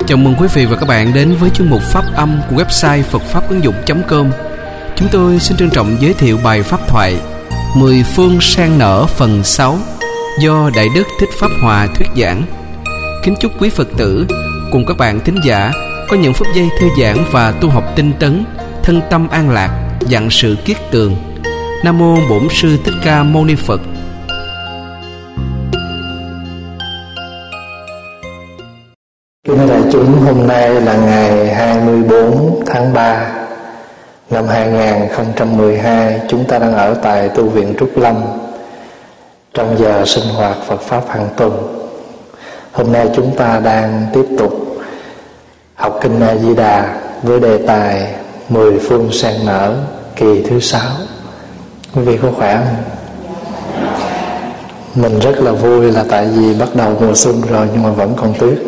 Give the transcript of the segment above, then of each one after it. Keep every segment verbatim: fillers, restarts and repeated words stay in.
Chào mừng quý vị và các bạn đến với chuyên mục Pháp âm của website phật pháp ứng dụng chấm com. Chúng tôi xin trân trọng giới thiệu bài pháp thoại Mười phương sang nở phần sáu do Đại Đức Thích Pháp Hòa thuyết giảng. Kính chúc quý Phật tử cùng các bạn thính giả có những phút giây thư giãn và tu học tinh tấn, thân tâm an lạc, vạn sự kiết tường. Nam mô Bổn Sư Thích Ca Mâu Ni Phật. Kính đại chúng, hôm nay là ngày hai mươi bốn tháng ba năm hai nghìn không trăm mười hai. Chúng ta đang ở tại tu viện Trúc Lâm trong giờ sinh hoạt Phật Pháp hàng tuần. Hôm nay chúng ta đang tiếp tục học Kinh A Di Đà với đề tài Mười phương sang nở kỳ thứ sáu. Quý vị có khỏe không? Mình rất là vui là tại vì bắt đầu mùa xuân rồi nhưng mà vẫn còn tuyết.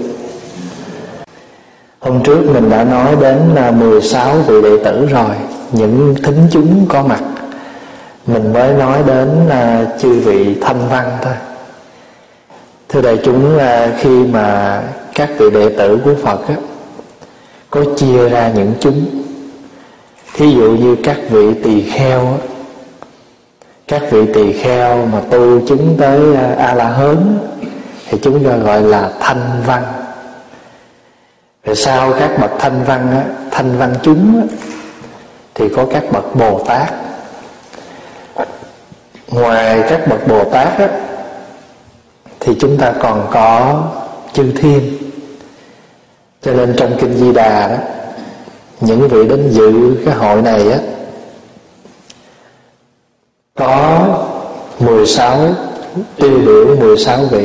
Hôm trước mình đã nói đến mười sáu vị đệ tử rồi, những thính chúng có mặt. Mình mới nói đến chư vị thanh văn thôi. Thưa đại chúng, khi mà các vị đệ tử của Phật á, có chia ra những chúng. Thí dụ như các vị tỳ kheo á, các vị tỳ kheo mà tu chứng tới A-la-hớn thì chúng ta gọi là thanh văn. Rồi sau các bậc thanh văn á, thanh văn chúng á, thì có các bậc Bồ Tát. Ngoài các bậc Bồ Tát á, thì chúng ta còn có chư thiên. Cho nên trong Kinh Di Đà đó, những vị đến dự cái hội này á, có mười sáu tiêu biểu mười sáu vị.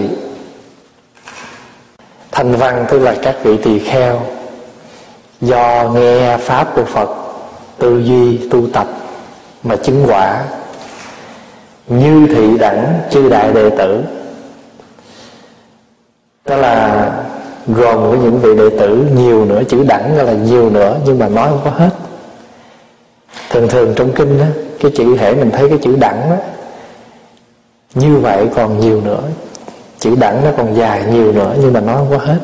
Thanh văn tức là các vị tỳ kheo, do nghe pháp của Phật, tư duy tu tập mà chứng quả. Như thị đẳng chư đại đệ tử, đó là gồm với những vị đệ tử nhiều nữa. Chữ đẳng là nhiều nữa nhưng mà nói không có hết. Thường thường trong kinh đó, cái chữ hễ mình thấy cái chữ đẳng đó, như vậy còn nhiều nữa. Chữ đẳng nó còn dài nhiều nữa nhưng mà nói không có hết.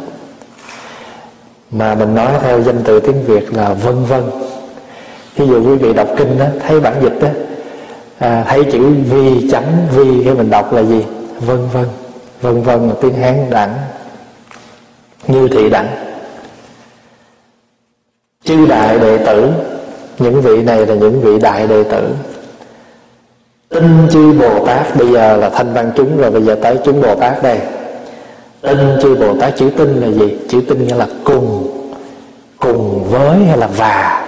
Mà mình nói theo danh từ tiếng Việt là vân vân. Ví dụ quý vị đọc kinh đó, thấy bản dịch đó, à, thấy chữ vi chấm vi, cái mình đọc là gì? Vân vân. Vân vân là tiếng Hán đẳng. Như thị đẳng. Chư đại đệ tử, những vị này là những vị đại đệ tử. Tinh chư Bồ Tát, bây giờ là thanh văn chúng rồi, bây giờ tới chúng Bồ Tát đây. Tinh chư Bồ Tát, chữ tinh là gì? Chữ tinh nghĩa là cùng, cùng với hay là và.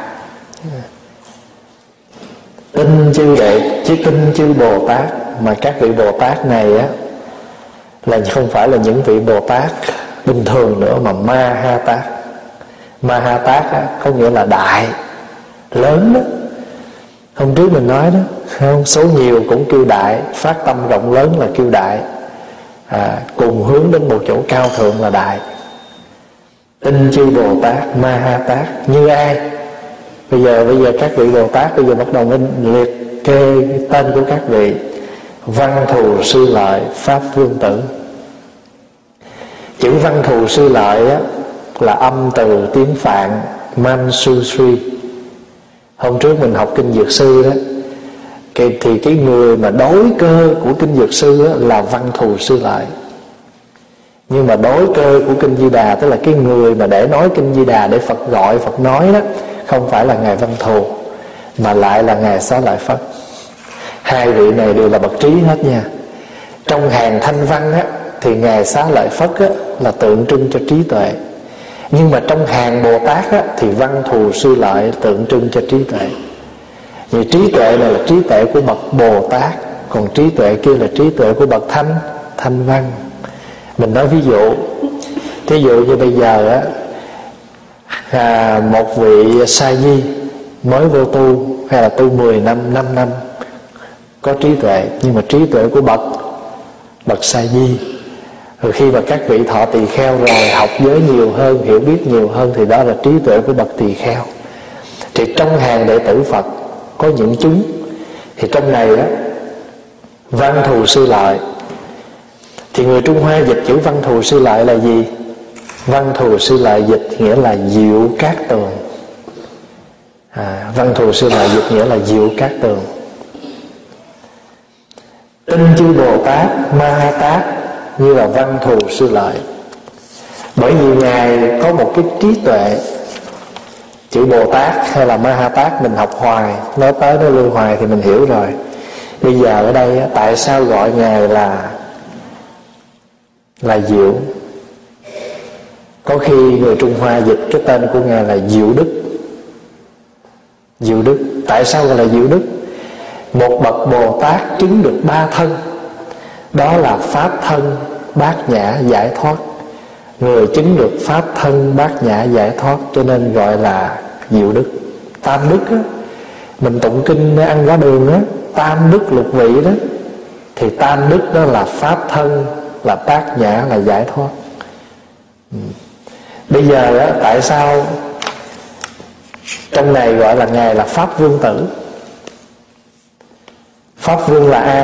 Tinh chư đệ, chữ tinh chư Bồ Tát. Mà các vị Bồ Tát này á, là không phải là những vị Bồ Tát bình thường nữa, mà Ma Ha Tát. Ma Ha Tát á, có nghĩa là đại, lớn đó. Hôm trước mình nói đó, không, số nhiều cũng kêu đại, phát tâm rộng lớn là kêu đại, à, cùng hướng đến một chỗ cao thượng là đại. Tinh chư Bồ Tát, Ma Ha Tát. Như ai? Bây giờ bây giờ các vị Bồ Tát bây giờ bắt đầu nên liệt kê tên của các vị. Văn Thù Sư Lợi, Pháp Vương Tử. Chữ Văn Thù Sư Lợi á, là âm từ tiếng Phạn Mansusri. Hôm trước mình học Kinh Dược Sư đó, thì cái người mà đối cơ của Kinh Dược Sư đó là Văn Thù Sư Lợi. Nhưng mà đối cơ của Kinh Di Đà, tức là cái người mà để nói Kinh Di Đà, để Phật gọi, Phật nói đó, không phải là Ngài Văn Thù, mà lại là Ngài Xá Lợi Phất. Hai vị này đều là bậc trí hết nha. Trong hàng thanh văn á, thì Ngài Xá Lợi Phất á, là tượng trưng cho trí tuệ. Nhưng mà trong hàng Bồ Tát á, thì Văn Thù Sư Lợi tượng trưng cho trí tuệ. Vì trí tuệ này là trí tuệ của bậc Bồ Tát, còn trí tuệ kia là trí tuệ của bậc thanh thanh văn. Mình nói ví dụ, thí dụ như bây giờ á, à, một vị sa di mới vô tu, hay là tu mười năm, năm năm, có trí tuệ, nhưng mà trí tuệ của bậc bậc sa di. Rồi khi mà các vị thọ tỳ kheo rồi, học giới nhiều hơn, hiểu biết nhiều hơn, thì đó là trí tuệ của bậc tỳ kheo. Thì trong hàng đệ tử Phật có những chúng, thì trong này đó, Văn Thù Sư Lợi, thì người Trung Hoa dịch chữ Văn Thù Sư Lợi là gì? Văn Thù Sư Lợi dịch nghĩa là diệu cát tường. à, Văn Thù Sư Lợi dịch nghĩa là diệu cát tường. Tinh chư Bồ Tát Ma Ha Tát như là Văn Thù Sư Lợi, bởi vì Ngài có một cái trí tuệ. Chữ Bồ Tát hay là Ma Ha Tát mình học hoài, nói tới nó lưu hoài thì mình hiểu rồi. Bây giờ ở đây tại sao gọi Ngài là là diệu? Có khi người Trung Hoa dịch cái tên của Ngài là Diệu Đức. Diệu Đức, tại sao gọi là Diệu Đức? Một bậc Bồ Tát chứng được ba thân, đó là Pháp thân, Bát Nhã, Giải thoát. Người chứng được Pháp thân, Bát Nhã, Giải thoát, cho nên gọi là Diệu Đức. Tam Đức á, mình tụng kinh ăn quả đường á, Tam Đức lục vị đó, thì Tam Đức đó là Pháp thân, là Bát Nhã, là Giải thoát. ừ. Bây giờ á, tại sao trong này gọi là Ngài là Pháp Vương Tử? Pháp Vương là ai?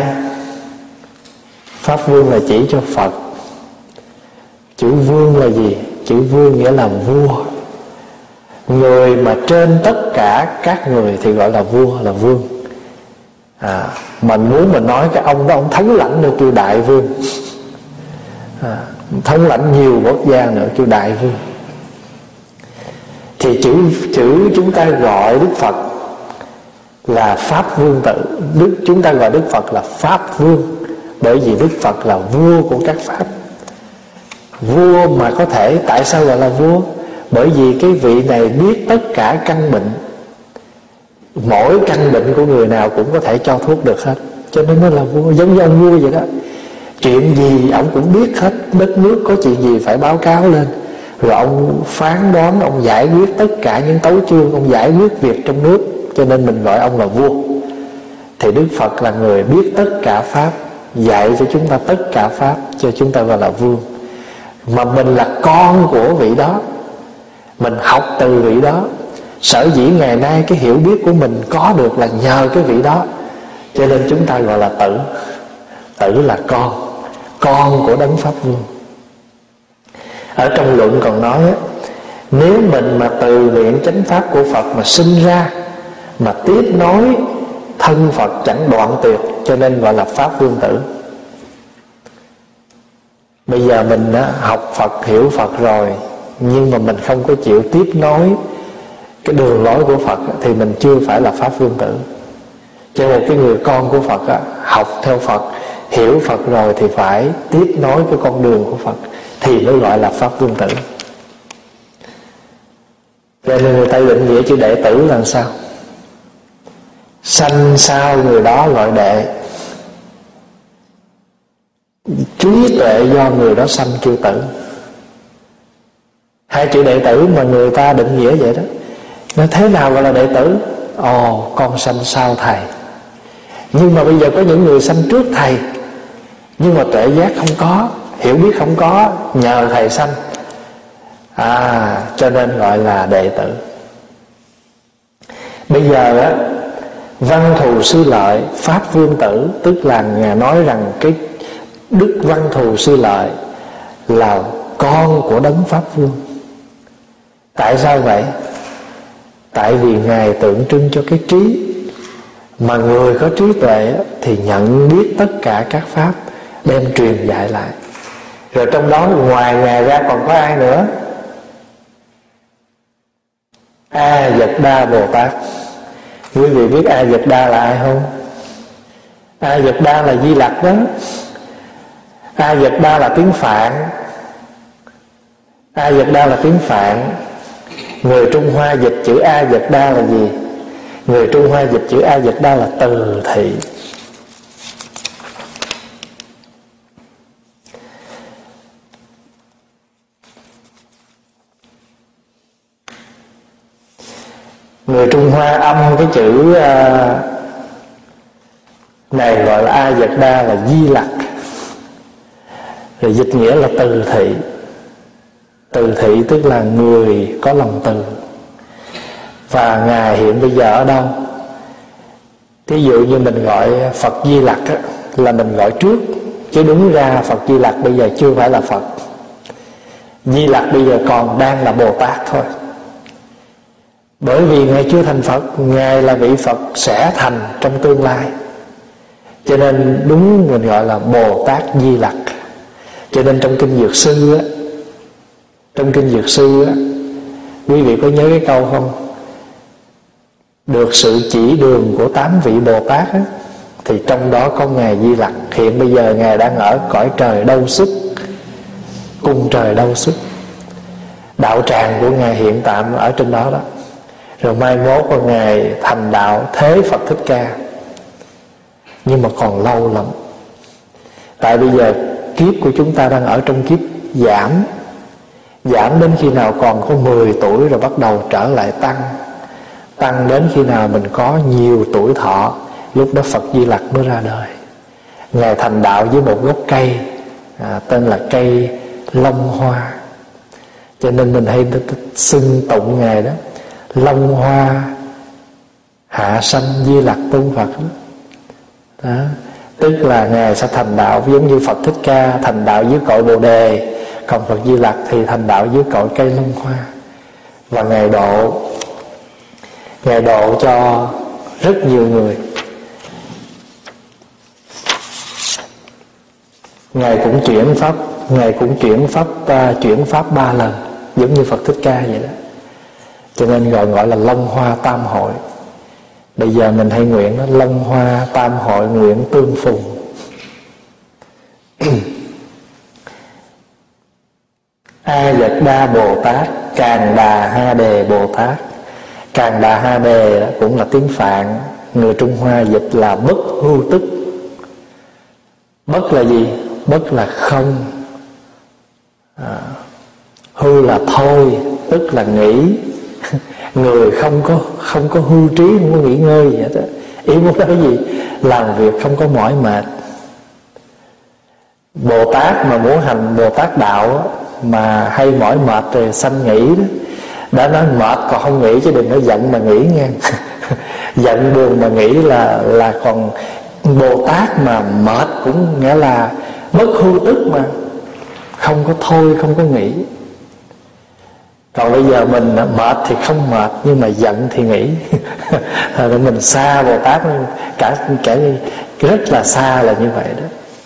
Pháp Vương là chỉ cho Phật. Chữ Vương là gì? Chữ Vương nghĩa là vua. Người mà trên tất cả các người thì gọi là vua, là vương. à, Mình muốn mình nói cái ông đó ông thống lãnh nữa kêu Đại Vương. à, Thống lãnh nhiều quốc gia nữa kêu Đại Vương. Thì chữ, chữ chúng ta gọi Đức Phật là Pháp Vương Tử. Đức chúng ta gọi Đức Phật là Pháp Vương, bởi vì Đức Phật là vua của các Pháp. Vua mà có thể, tại sao gọi là vua? Bởi vì cái vị này biết tất cả căn bệnh, mỗi căn bệnh của người nào cũng có thể cho thuốc được hết, cho nên nó là vua. Giống như ông vua vậy đó, chuyện gì ông cũng biết hết. Đất nước có chuyện gì phải báo cáo lên, rồi ông phán đoán, ông giải quyết tất cả những tấu chương, ông giải quyết việc trong nước, cho nên mình gọi ông là vua. Thì Đức Phật là người biết tất cả Pháp, dạy cho chúng ta tất cả Pháp, cho chúng ta gọi là vương. Mà mình là con của vị đó, mình học từ vị đó. Sở dĩ ngày nay cái hiểu biết của mình có được là nhờ cái vị đó, cho nên chúng ta gọi là tử. Tử là con, con của Đấng Pháp Vương. Ở trong luận còn nói á, nếu mình mà từ miệng chánh pháp của Phật mà sinh ra, mà tiếp nối thân Phật chẳng đoạn tuyệt, cho nên gọi là Pháp Vương Tử. Bây giờ mình đã học Phật, hiểu Phật rồi, nhưng mà mình không có chịu tiếp nối cái đường lối của Phật, thì mình chưa phải là Pháp Vương Tử. Cho nên cái người con của Phật á, học theo Phật, hiểu Phật rồi thì phải tiếp nối cái con đường của Phật, thì mới gọi là Pháp Vương Tử. Cho nên người ta định nghĩa chữ đệ tử là sao? Sanh sao người đó gọi đệ, trí tuệ do người đó sanh kêu tử. Hai chữ đệ tử mà người ta định nghĩa vậy đó. Nói thế nào gọi là đệ tử? Ồ, con sanh sau thầy. Nhưng mà bây giờ có những người sanh trước thầy, nhưng mà tuệ giác không có, hiểu biết không có, nhờ thầy sanh. À, cho nên gọi là đệ tử. Bây giờ á, Văn Thù Sư Lợi, Pháp Vương Tử, tức là Ngài nói rằng cái Đức Văn Thù Sư Lợi là con của Đấng Pháp Vương. Tại sao vậy? Tại vì Ngài tượng trưng cho cái trí. Mà người có trí tuệ thì nhận biết tất cả các Pháp, đem truyền dạy lại. Rồi trong đó ngoài Ngài ra còn có ai nữa? A Dật Đa Bồ Tát. Quý vị biết A Dật Đa là ai không? A Dật Đa là Di Lặc đó. A Dật Đa là tiếng Phạn. A Dật Đa là tiếng Phạn. Người Trung Hoa dịch chữ A Dật Đa là gì? Người Trung Hoa dịch chữ A Dật Đa là từ thị. Người Trung Hoa âm cái chữ uh, này gọi là A Dật Đa là Di Lặc, rồi dịch nghĩa là từ thị. Từ thị tức là người có lòng từ. Và Ngài hiện bây giờ ở đâu? Thí dụ như mình gọi Phật Di Lặc á, là mình gọi trước, chứ đúng ra Phật Di Lặc bây giờ chưa phải là Phật. Di Lặc bây giờ còn đang là Bồ Tát thôi. Bởi vì Ngài chưa thành Phật, Ngài là vị Phật sẽ thành trong tương lai, cho nên đúng mình gọi là Bồ Tát Di Lặc. Cho nên trong Kinh Dược Sư á, Trong Kinh Dược Sư á, quý vị có nhớ cái câu không? Được sự chỉ đường của tám vị Bồ Tát á, thì trong đó có Ngài Di Lặc. Hiện bây giờ Ngài đang ở cõi trời Đâu Xuất, cung trời Đâu Xuất. Đạo tràng của Ngài hiện tạm ở trên đó đó. Rồi mai mốt của Ngài thành đạo Thế Phật Thích Ca. Nhưng mà còn lâu lắm. Tại bây giờ kiếp của chúng ta đang ở trong kiếp giảm. Giảm đến khi nào còn có mười tuổi rồi bắt đầu trở lại tăng. Tăng đến khi nào mình có nhiều tuổi thọ, lúc đó Phật Di Lặc mới ra đời. Ngài thành đạo với một gốc cây à, tên là cây Long Hoa. Cho nên mình hay xưng tụng Ngài đó, Long Hoa hạ sanh Di Lặc Tôn Phật đó. Đó. Tức là Ngài sẽ thành đạo giống như Phật Thích Ca thành đạo dưới cội Bồ Đề, còn Phật Di Lặc thì thành đạo dưới cội cây Long Hoa. Và Ngài độ Ngài độ cho rất nhiều người. Ngài cũng chuyển pháp, Ngài cũng chuyển pháp uh, chuyển pháp ba lần, giống như Phật Thích Ca vậy đó. Cho nên gọi gọi là Long Hoa Tam Hội. Bây giờ mình hay nguyện đó, Long Hoa Tam Hội nguyện tương phùng. A Dật Đa Bồ Tát, Càn Đà Ha Đề Bồ Tát. Càn Đà Ha Đề cũng là tiếng Phạn, người Trung Hoa dịch là bất hưu tức. Bất là gì? Bất là không, à, hưu là thôi, tức là nghỉ. Người không có không có hưu trí, không có nghỉ ngơi vậy đó. Ý muốn nói gì? Làm việc không có mỏi mệt. Bồ Tát mà muốn hành Bồ Tát đạo mà hay mỏi mệt rồi sanh nghĩ đó, đã nói mệt còn không nghĩ, chứ đừng nói giận mà nghĩ nghe. Giận buồn mà nghĩ là là còn Bồ Tát mà mệt cũng nghĩa là bất hưu tức, mà không có thôi, không có nghĩ. Còn bây giờ mình mệt thì không mệt, nhưng mà giận thì nghĩ. Rồi mình xa Bồ Tát cả, cả rất là xa là như vậy đó.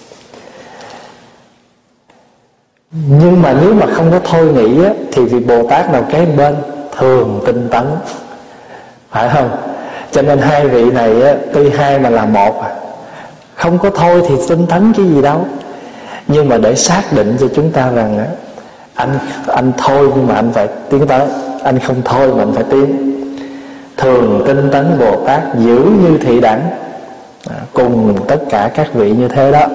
Nhưng mà nếu mà không có thôi nghĩ á, thì vị Bồ Tát nào kế bên thường tinh tấn, phải không? Cho nên hai vị này á, tuy hai mà là một à. Không có thôi thì tinh tấn cái gì đâu. Nhưng mà để xác định cho chúng ta rằng á, anh anh thôi nhưng mà anh phải tiến tới, anh không thôi mà anh phải tiến. Thường tinh tấn Bồ Tát giữ như thị đẳng, à, cùng tất cả các vị như thế đó.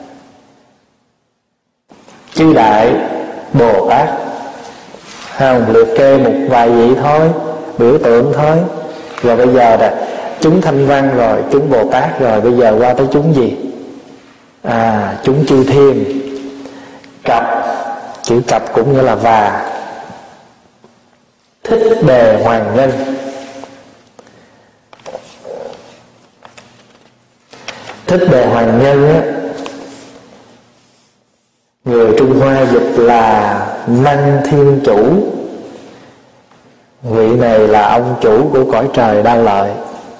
Chư đại Bồ Tát, không liệt kê một vài vị thôi, biểu tượng thôi. Rồi bây giờ là chúng Thanh Văn rồi, chúng Bồ Tát rồi, bây giờ qua tới chúng gì? À, chúng chư thiên. Cặp, chữ cặp cũng nghĩa là và. Thích Đề Hoàng Nhân. Thích Đề Hoàng Nhân á, người Trung Hoa dịch là Năng Thiên Chủ. Vị này là ông chủ của cõi trời Đau Lợi.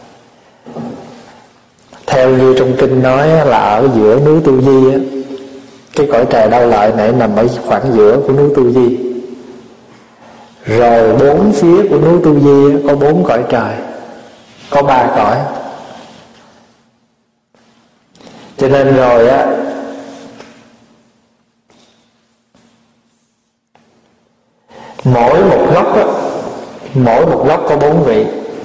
Theo như trong kinh nói là ở giữa núi Tu Di á, cái cõi trời Đau Lợi này nằm ở khoảng giữa của núi Tu Di. Rồi bốn phía của núi Tu Di á, có bốn cõi trời, có ba cõi. Cho nên rồi á, mỗi một góc á, mỗi một góc có bốn vị.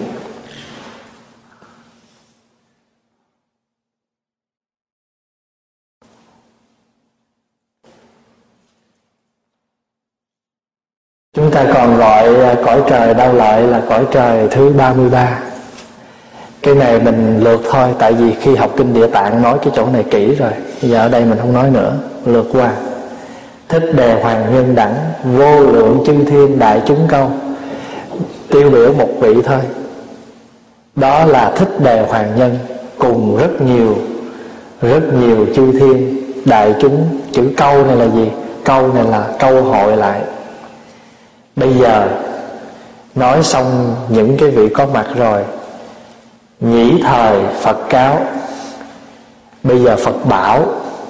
Chúng ta còn gọi cõi trời Đau Lợi là cõi trời thứ ba mươi ba. Cái này mình lược thôi, tại vì khi học kinh Địa Tạng nói cái chỗ này kỹ rồi, bây giờ ở đây mình không nói nữa, lược qua. Thích Đề Hoàng Nhân đẳng, vô lượng chư thiên đại chúng câu. Tiêu biểu một vị thôi, đó là Thích Đề Hoàng Nhân, cùng rất nhiều rất nhiều chư thiên đại chúng. Chữ câu này là gì? câu này là câu hội lại. Bây giờ nói xong những cái vị có mặt rồi, nhĩ thời Phật cáo. Bây giờ Phật bảo.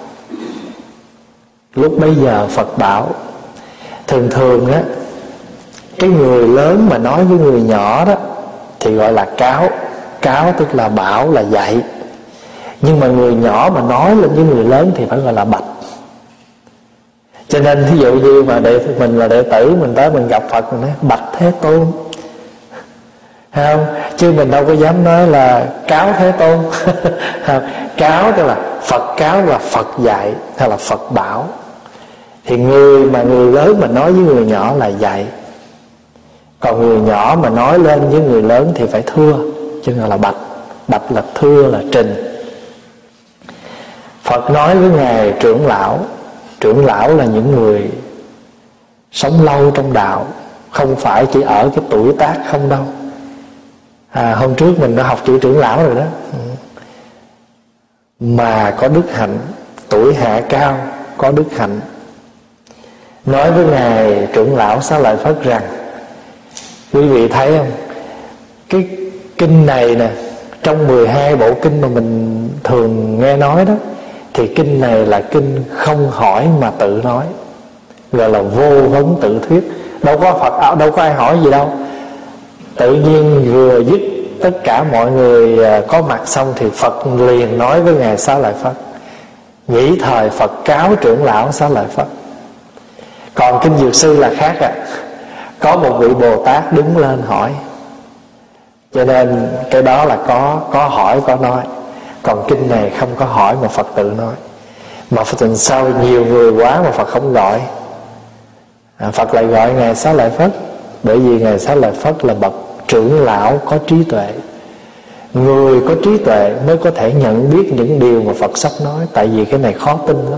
Lúc bấy giờ Phật bảo. Thường thường á, cái người lớn mà nói với người nhỏ đó thì gọi là cáo. Cáo tức là bảo, là dạy. Nhưng mà người nhỏ mà nói lên với người lớn thì phải gọi là bạch. Cho nên ví dụ như mà đệ, mình là đệ tử, mình tới mình gặp Phật, mình nói bạch Thế Tôn, thấy không? Chứ mình đâu có dám nói là cáo Thế Tôn. Cáo tức là Phật cáo, là Phật dạy, hay là Phật bảo. Thì người mà người lớn mà nói với người nhỏ là dạy. Còn người nhỏ mà nói lên với người lớn thì phải thưa, chứ gọi là bạch. Bạch là thưa, là trình. Phật nói với Ngài trưởng lão. Trưởng lão là những người sống lâu trong đạo, không phải chỉ ở cái tuổi tác không đâu. À, hôm trước mình đã học chữ trưởng lão rồi đó. Mà có đức hạnh, tuổi hạ cao, có đức hạnh. Nói với Ngài trưởng lão Xá Lợi Phất rằng, quý vị thấy không, cái kinh này nè, trong mười hai bộ kinh mà mình thường nghe nói đó, thì kinh này là kinh không hỏi mà tự nói, gọi là vô vấn tự thuyết. Đâu có Phật, đâu có ai hỏi gì đâu. Tự nhiên vừa dứt tất cả mọi người có mặt xong thì Phật liền nói với Ngài Xá Lợi Phất. Nhĩ thời Phật cáo trưởng lão Xá Lợi Phất. Còn kinh Dược Sư là khác ạ. À. Có một vị Bồ Tát đứng lên hỏi. Cho nên cái đó là có có hỏi có nói. Còn kinh này không có hỏi mà Phật tự nói. Mà Phật tự sao nhiều người quá mà Phật không gọi. à, Phật lại gọi Ngài Xá Lợi Phất. Bởi vì Ngài Xá Lợi Phất là bậc trưởng lão có trí tuệ. Người có trí tuệ mới có thể nhận biết những điều mà Phật sắp nói. Tại vì cái này khó tin lắm.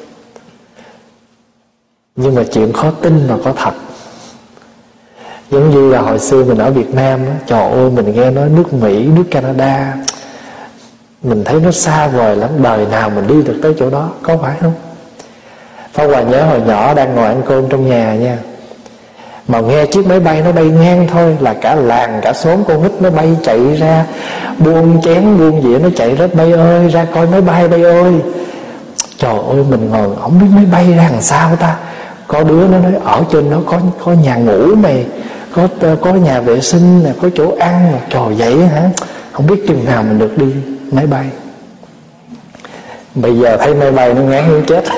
Nhưng mà chuyện khó tin mà có thật. Giống như là hồi xưa mình ở Việt Nam đó, trời ơi mình nghe nói nước Mỹ, nước Canada, mình thấy nó xa vời lắm, đời nào mình đi được tới chỗ đó, có phải không? Pháp Hòa nhớ hồi nhỏ đang ngồi ăn cơm trong nhà nha, mà nghe chiếc máy bay nó bay ngang thôi là cả làng cả xóm con nít nó bay chạy ra, buông chén buông dĩa nó chạy rất bay ơi, ra coi máy bay bay ơi. Trời ơi mình ngồi không biết máy bay ra làm sao ta. Có đứa nó nói ở trên nó có có nhà ngủ mày, có có nhà vệ sinh nè, có chỗ ăn nè. Trời vậy hả? Không biết chừng nào mình được đi máy bay. Bây giờ thấy máy bay nó ngán muốn chết.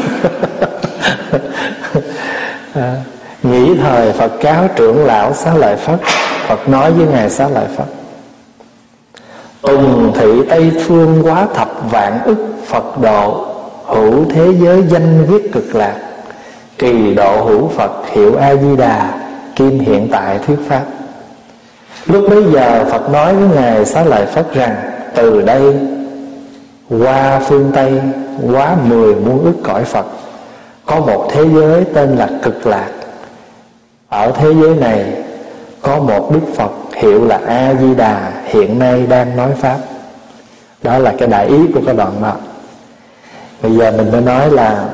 à, Nghĩ thời Phật cáo trưởng lão Xá Lợi Phất. Phật nói với Ngài Xá Lợi Phất. Tùng thị Tây phương quá thập vạn ức Phật độ, hữu thế giới danh viết cực lạc, kỳ độ hữu Phật hiệu A-di-đà, kim hiện tại thuyết pháp. Lúc bấy giờ Phật nói với Ngài Xá Lợi Phất rằng, từ đây qua phương Tây quá mười muôn ức cõi Phật, có một thế giới tên là cực lạc. Ở thế giới này có một Đức Phật hiệu là A-di-đà, hiện nay đang nói pháp. Đó là cái đại ý của cái đoạn đó. Bây giờ mình mới nói là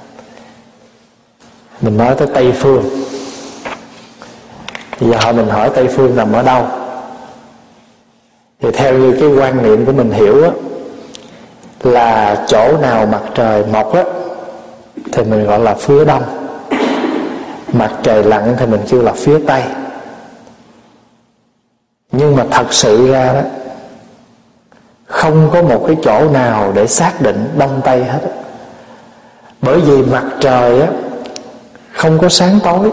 mình nói tới Tây phương. Bây giờ họ mình hỏi Tây phương nằm ở đâu, thì theo như cái quan niệm của mình hiểu á, là chỗ nào mặt trời mọc á thì mình gọi là phía đông, mặt trời lặn thì mình kêu là phía tây. Nhưng mà thật sự ra đó, không có một cái chỗ nào để xác định đông tây hết. Bởi vì mặt trời á không có sáng tối.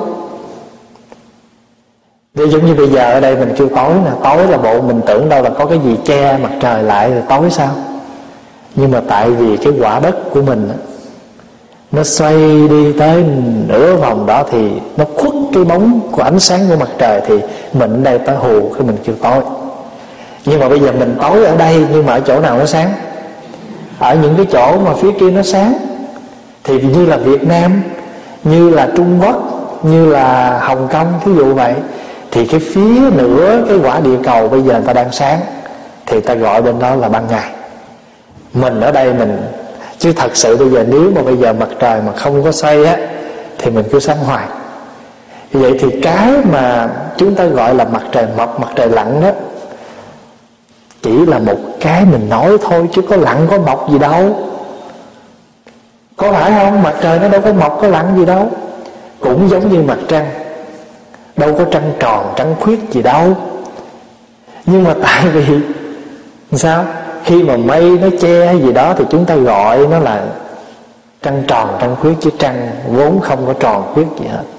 Ví dụ như bây giờ ở đây mình kêu tối nè, tối là bộ mình tưởng đâu là có cái gì che mặt trời lại rồi tối sao. Nhưng mà tại vì cái quả đất của mình á, nó xoay đi tới nửa vòng đó thì nó khuất cái bóng của ánh sáng của mặt trời, thì mình ở đây tới hù khi mình kêu tối. Nhưng mà bây giờ mình tối ở đây, nhưng mà ở chỗ nào nó sáng? Ở những cái chỗ mà phía kia nó sáng. Thì như là Việt Nam, như là Trung Quốc, như là Hồng Kông, thí dụ vậy, thì cái phía nửa cái quả địa cầu bây giờ người ta đang sáng, thì ta gọi bên đó là ban ngày. Mình ở đây mình Chứ thật sự bây giờ nếu mà bây giờ mặt trời mà không có xoay á thì mình cứ sáng hoài. Vậy thì cái mà chúng ta gọi là mặt trời mọc, mặt trời lặn đó chỉ là một cái mình nói thôi, chứ có lặn có mọc gì đâu. Có phải không? Mặt trời nó đâu có mọc có lặn gì đâu. Cũng giống như mặt trăng, đâu có trăng tròn trăng khuyết gì đâu. Nhưng mà tại vì sao? Khi mà mây nó che hay gì đó thì chúng ta gọi nó là trăng tròn trăng khuyết, chứ trăng vốn không có tròn khuyết gì hết.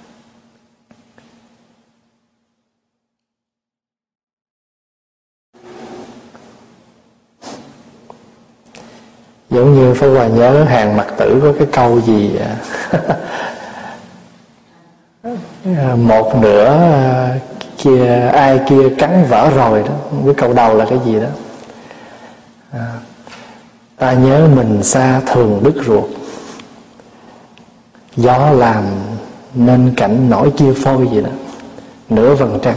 Giống như Pháp Hòa nhớ Hàng Mặc Tử có cái câu gì một nửa kia ai kia cắn vỡ rồi đó. Cái câu đầu là cái gì đó, à, ta nhớ mình xa thường đứt ruột, gió làm nên cảnh nổi chia phôi gì đó. Nửa vầng trăng,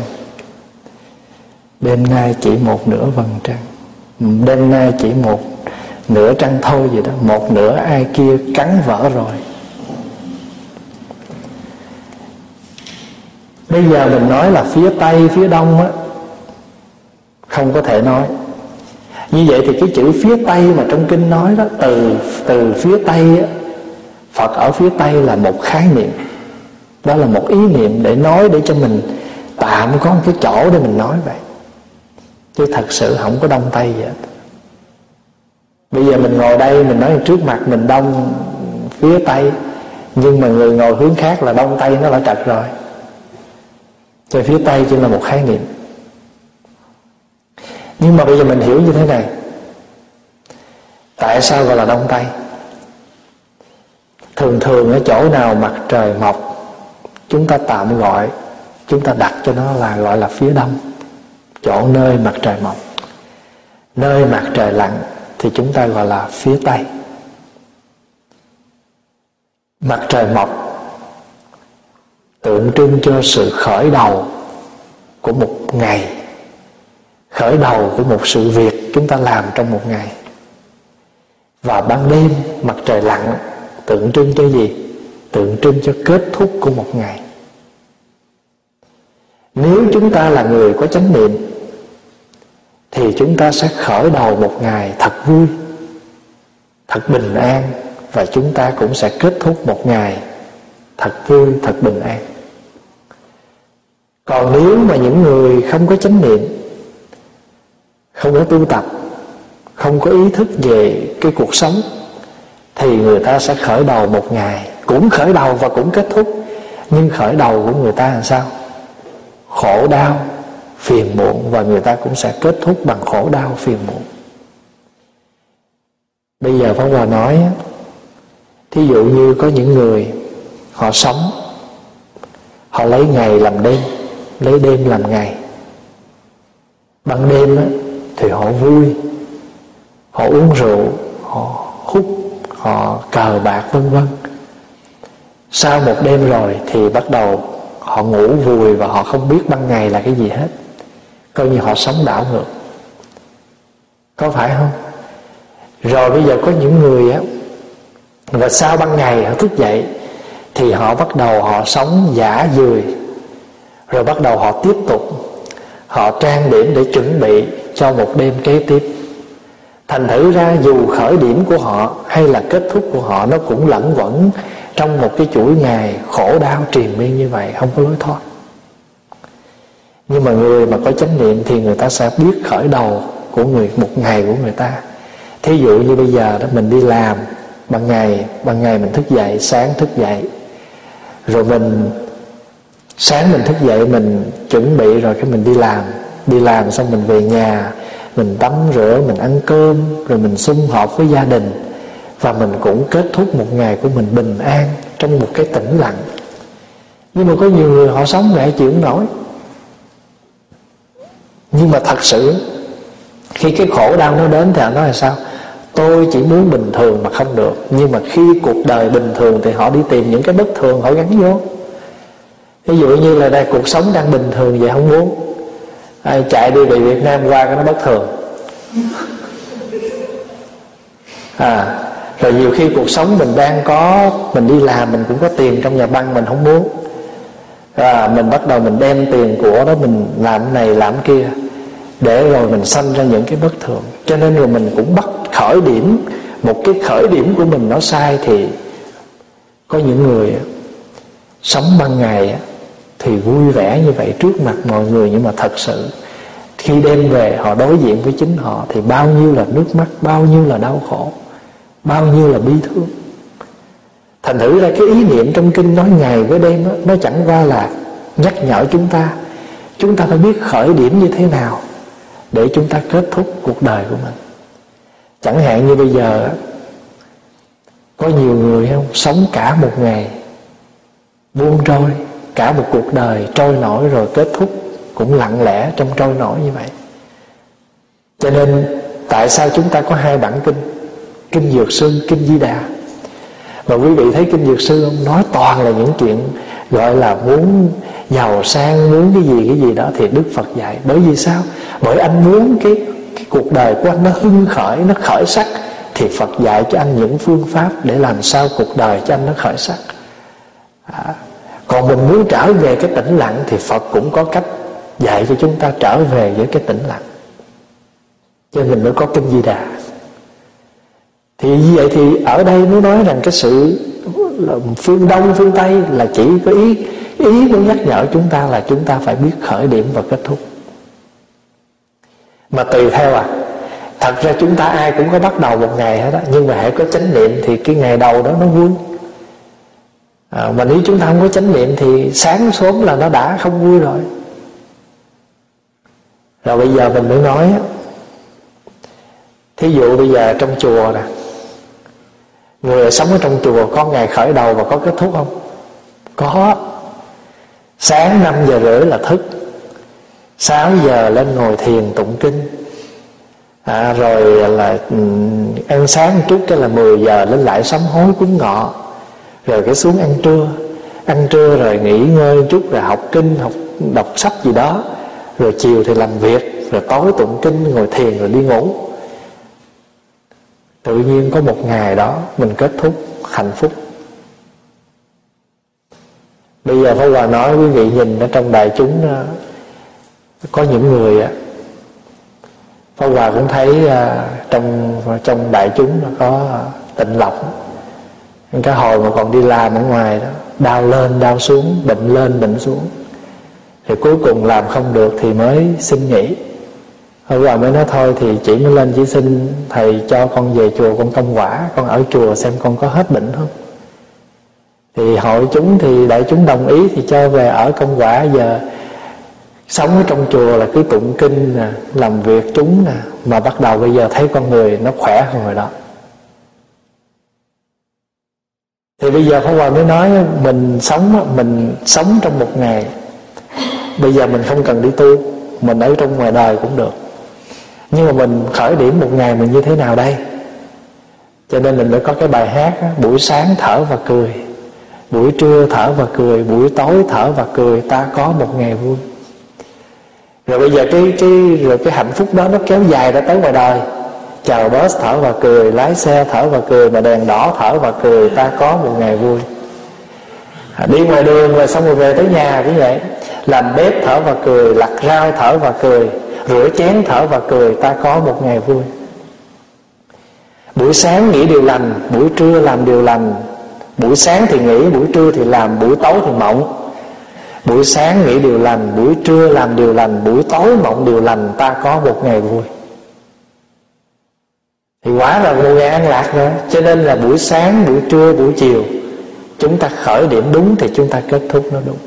đêm nay chỉ một nửa vầng trăng, đêm nay chỉ một nửa trăng thôi gì đó. Một nửa ai kia cắn vỡ rồi. Bây giờ mình nói là phía Tây, phía Đông á, không có thể nói. Như vậy thì cái chữ phía Tây mà trong kinh nói đó, từ từ phía Tây á, Phật ở phía Tây là một khái niệm. Đó là một ý niệm để nói, để cho mình tạm có một cái chỗ để mình nói vậy. Chứ thật sự không có Đông Tây vậy. Bây giờ mình ngồi đây, mình nói trước mặt mình Đông phía Tây, nhưng mà người ngồi hướng khác là Đông Tây nó đã trật rồi. Cho phía Tây chỉ là một khái niệm. Nhưng mà bây giờ mình hiểu như thế này, tại sao gọi là Đông Tây? Thường thường ở chỗ nào mặt trời mọc, chúng ta tạm gọi, chúng ta đặt cho nó là gọi là phía Đông, chỗ nơi mặt trời mọc. Nơi mặt trời lặn thì chúng ta gọi là phía Tây. Mặt trời mọc tượng trưng cho sự khởi đầu của một ngày, khởi đầu của một sự việc chúng ta làm trong một ngày. Và ban đêm mặt trời lặn tượng trưng cho gì? Tượng trưng cho kết thúc của một ngày. Nếu chúng ta là người có chánh niệm thì chúng ta sẽ khởi đầu một ngày thật vui, thật bình an, và chúng ta cũng sẽ kết thúc một ngày thật vui, thật bình an. Còn nếu mà những người không có chánh niệm, không có tu tập, không có ý thức về cái cuộc sống, thì người ta sẽ khởi đầu một ngày, cũng khởi đầu và cũng kết thúc. Nhưng khởi đầu của người ta là sao? Khổ đau, phiền muộn, và người ta cũng sẽ kết thúc bằng khổ đau, phiền muộn. Bây giờ Pháp Hòa nói, thí dụ như có những người họ sống, họ lấy ngày làm đêm, lấy đêm làm ngày. Ban đêm á, thì họ vui, họ uống rượu, họ hút, họ cờ bạc vân vân. Sau một đêm rồi thì bắt đầu họ ngủ vùi và họ không biết ban ngày là cái gì hết. Coi như họ sống đảo ngược. Có phải không? Rồi bây giờ có những người á, và sau ban ngày họ thức dậy thì họ bắt đầu họ sống giả dười. Rồi bắt đầu họ tiếp tục, họ trang điểm để chuẩn bị cho một đêm kế tiếp. Thành thử ra dù khởi điểm của họ hay là kết thúc của họ, nó cũng lẫn quẩn trong một cái chuỗi ngày khổ đau triền miên như vậy, không có lối thoát. Nhưng mà người mà có chánh niệm thì người ta sẽ biết khởi đầu của người, một ngày của người ta. Thí dụ như bây giờ đó, mình đi làm ban ngày, ban ngày mình thức dậy, sáng thức dậy, rồi mình sáng mình thức dậy, mình chuẩn bị rồi cái mình đi làm. Đi làm xong mình về nhà, mình tắm rửa, mình ăn cơm, rồi mình sum họp với gia đình. Và mình cũng kết thúc một ngày của mình bình an, trong một cái tĩnh lặng. Nhưng mà có nhiều người họ sống lại chịu không nổi. Nhưng mà thật sự khi cái khổ đau nó đến thì họ nói là sao? Tôi chỉ muốn bình thường mà không được. Nhưng mà khi cuộc đời bình thường thì họ đi tìm những cái bất thường họ gắn vô. Ví dụ như là đây cuộc sống đang bình thường vậy không muốn, ai chạy đi về Việt Nam qua cái nó bất thường. À, Rồi nhiều khi cuộc sống mình đang có, mình đi làm mình cũng có tiền trong nhà băng mình không muốn, à, mình bắt đầu mình đem tiền của đó mình làm cái này làm cái kia, để rồi mình sanh ra những cái bất thường. Cho nên rồi mình cũng bắt khởi điểm, một cái khởi điểm của mình nó sai. Thì có những người sống ban ngày thì vui vẻ như vậy trước mặt mọi người, nhưng mà thật sự khi đem về họ đối diện với chính họ thì bao nhiêu là nước mắt, bao nhiêu là đau khổ, bao nhiêu là bi thương. Thành thử ra cái ý niệm trong kinh nói ngày với đêm đó, nó chẳng qua là nhắc nhở chúng ta, chúng ta phải biết khởi điểm như thế nào để chúng ta kết thúc cuộc đời của mình. Chẳng hạn như bây giờ có nhiều người không sống cả một ngày buông trôi, cả một cuộc đời trôi nổi rồi kết thúc cũng lặng lẽ trong trôi nổi như vậy. Cho nên tại sao chúng ta có hai bản kinh, kinh Dược Sư, kinh Di Đà? Mà quý vị thấy kinh Dược Sư không, nói toàn là những chuyện gọi là muốn giàu sang, muốn cái gì cái gì đó thì Đức Phật dạy. Bởi vì sao? Bởi anh muốn cái, cái cuộc đời của anh nó hưng khởi, nó khởi sắc, thì Phật dạy cho anh những phương pháp để làm sao cuộc đời cho anh nó khởi sắc. à, Còn mình muốn trở về cái tĩnh lặng thì Phật cũng có cách dạy cho chúng ta trở về với cái tĩnh lặng. Cho nên mình mới có kinh Di Đà. Thì như vậy thì ở đây nó nói rằng cái sự phương Đông phương Tây là chỉ có ý Ý muốn nhắc nhở chúng ta là chúng ta phải biết khởi điểm và kết thúc. Mà tùy theo à Thật ra chúng ta ai cũng có bắt đầu một ngày hết đó, nhưng mà hãy có chánh niệm thì cái ngày đầu đó nó vui. à, Mà nếu chúng ta không có chánh niệm thì sáng sớm là nó đã không vui rồi. Rồi bây giờ mình mới nói, thí dụ bây giờ trong chùa nè, người sống ở trong chùa có ngày khởi đầu và có kết thúc không? Có. Sáng năm giờ rưỡi là thức, sáu giờ lên ngồi thiền tụng kinh, à, rồi là um, ăn sáng một chút, cái là mười giờ lên lại sám hối cúng ngọ, rồi cái xuống ăn trưa, ăn trưa rồi nghỉ ngơi một chút, rồi học kinh, học đọc sách gì đó, rồi chiều thì làm việc, rồi tối tụng kinh, ngồi thiền, rồi đi ngủ. Tự nhiên có một ngày đó mình kết thúc hạnh phúc. Bây giờ Pháp Hòa nói quý vị nhìn ở trong đại chúng, có những người, Pháp Hòa cũng thấy trong trong đại chúng có Tịnh Lộc, cái hồi mà còn đi làm ở ngoài đó, đau lên đau xuống, bệnh lên bệnh xuống, thì cuối cùng làm không được thì mới xin nghỉ. Pháp Hòa mới nói thôi thì chỉ mới lên chỉ xin thầy cho con về chùa con công quả, con ở chùa xem con có hết bệnh không. Thì hội chúng thì đại chúng đồng ý thì cho về ở công quả. Giờ sống ở trong chùa là cứ tụng kinh nè, làm việc chúng nè, mà bắt đầu bây giờ thấy con người nó khỏe hơn rồi đó. Thì bây giờ Pháp Hòa mới nói mình sống mình sống trong một ngày, bây giờ mình không cần đi tu, mình ở trong ngoài đời cũng được, nhưng mà mình khởi điểm một ngày mình như thế nào đây? Cho nên mình mới có cái bài hát đó, buổi sáng thở và cười, buổi trưa thở và cười, buổi tối thở và cười, ta có một ngày vui. Rồi bây giờ cái cái rồi cái hạnh phúc đó nó kéo dài ra tới ngoài đời. Chào boss thở và cười, lái xe thở và cười, mà đèn đỏ thở và cười, ta có một ngày vui. à, Đi ngoài đường rồi xong rồi về tới nhà cũng vậy, làm bếp thở và cười, lặt rau thở và cười, rửa chén thở và cười, ta có một ngày vui. Buổi sáng nghĩ điều lành, buổi trưa làm điều lành. Buổi sáng thì nghĩ, buổi trưa thì làm, buổi tối thì mộng. Buổi sáng nghĩ điều lành, buổi trưa làm điều lành, buổi tối mộng điều lành, ta có một ngày vui. Thì quả là một ngày an lạc rồi. Cho nên là buổi sáng, buổi trưa, buổi chiều chúng ta khởi điểm đúng thì chúng ta kết thúc nó đúng.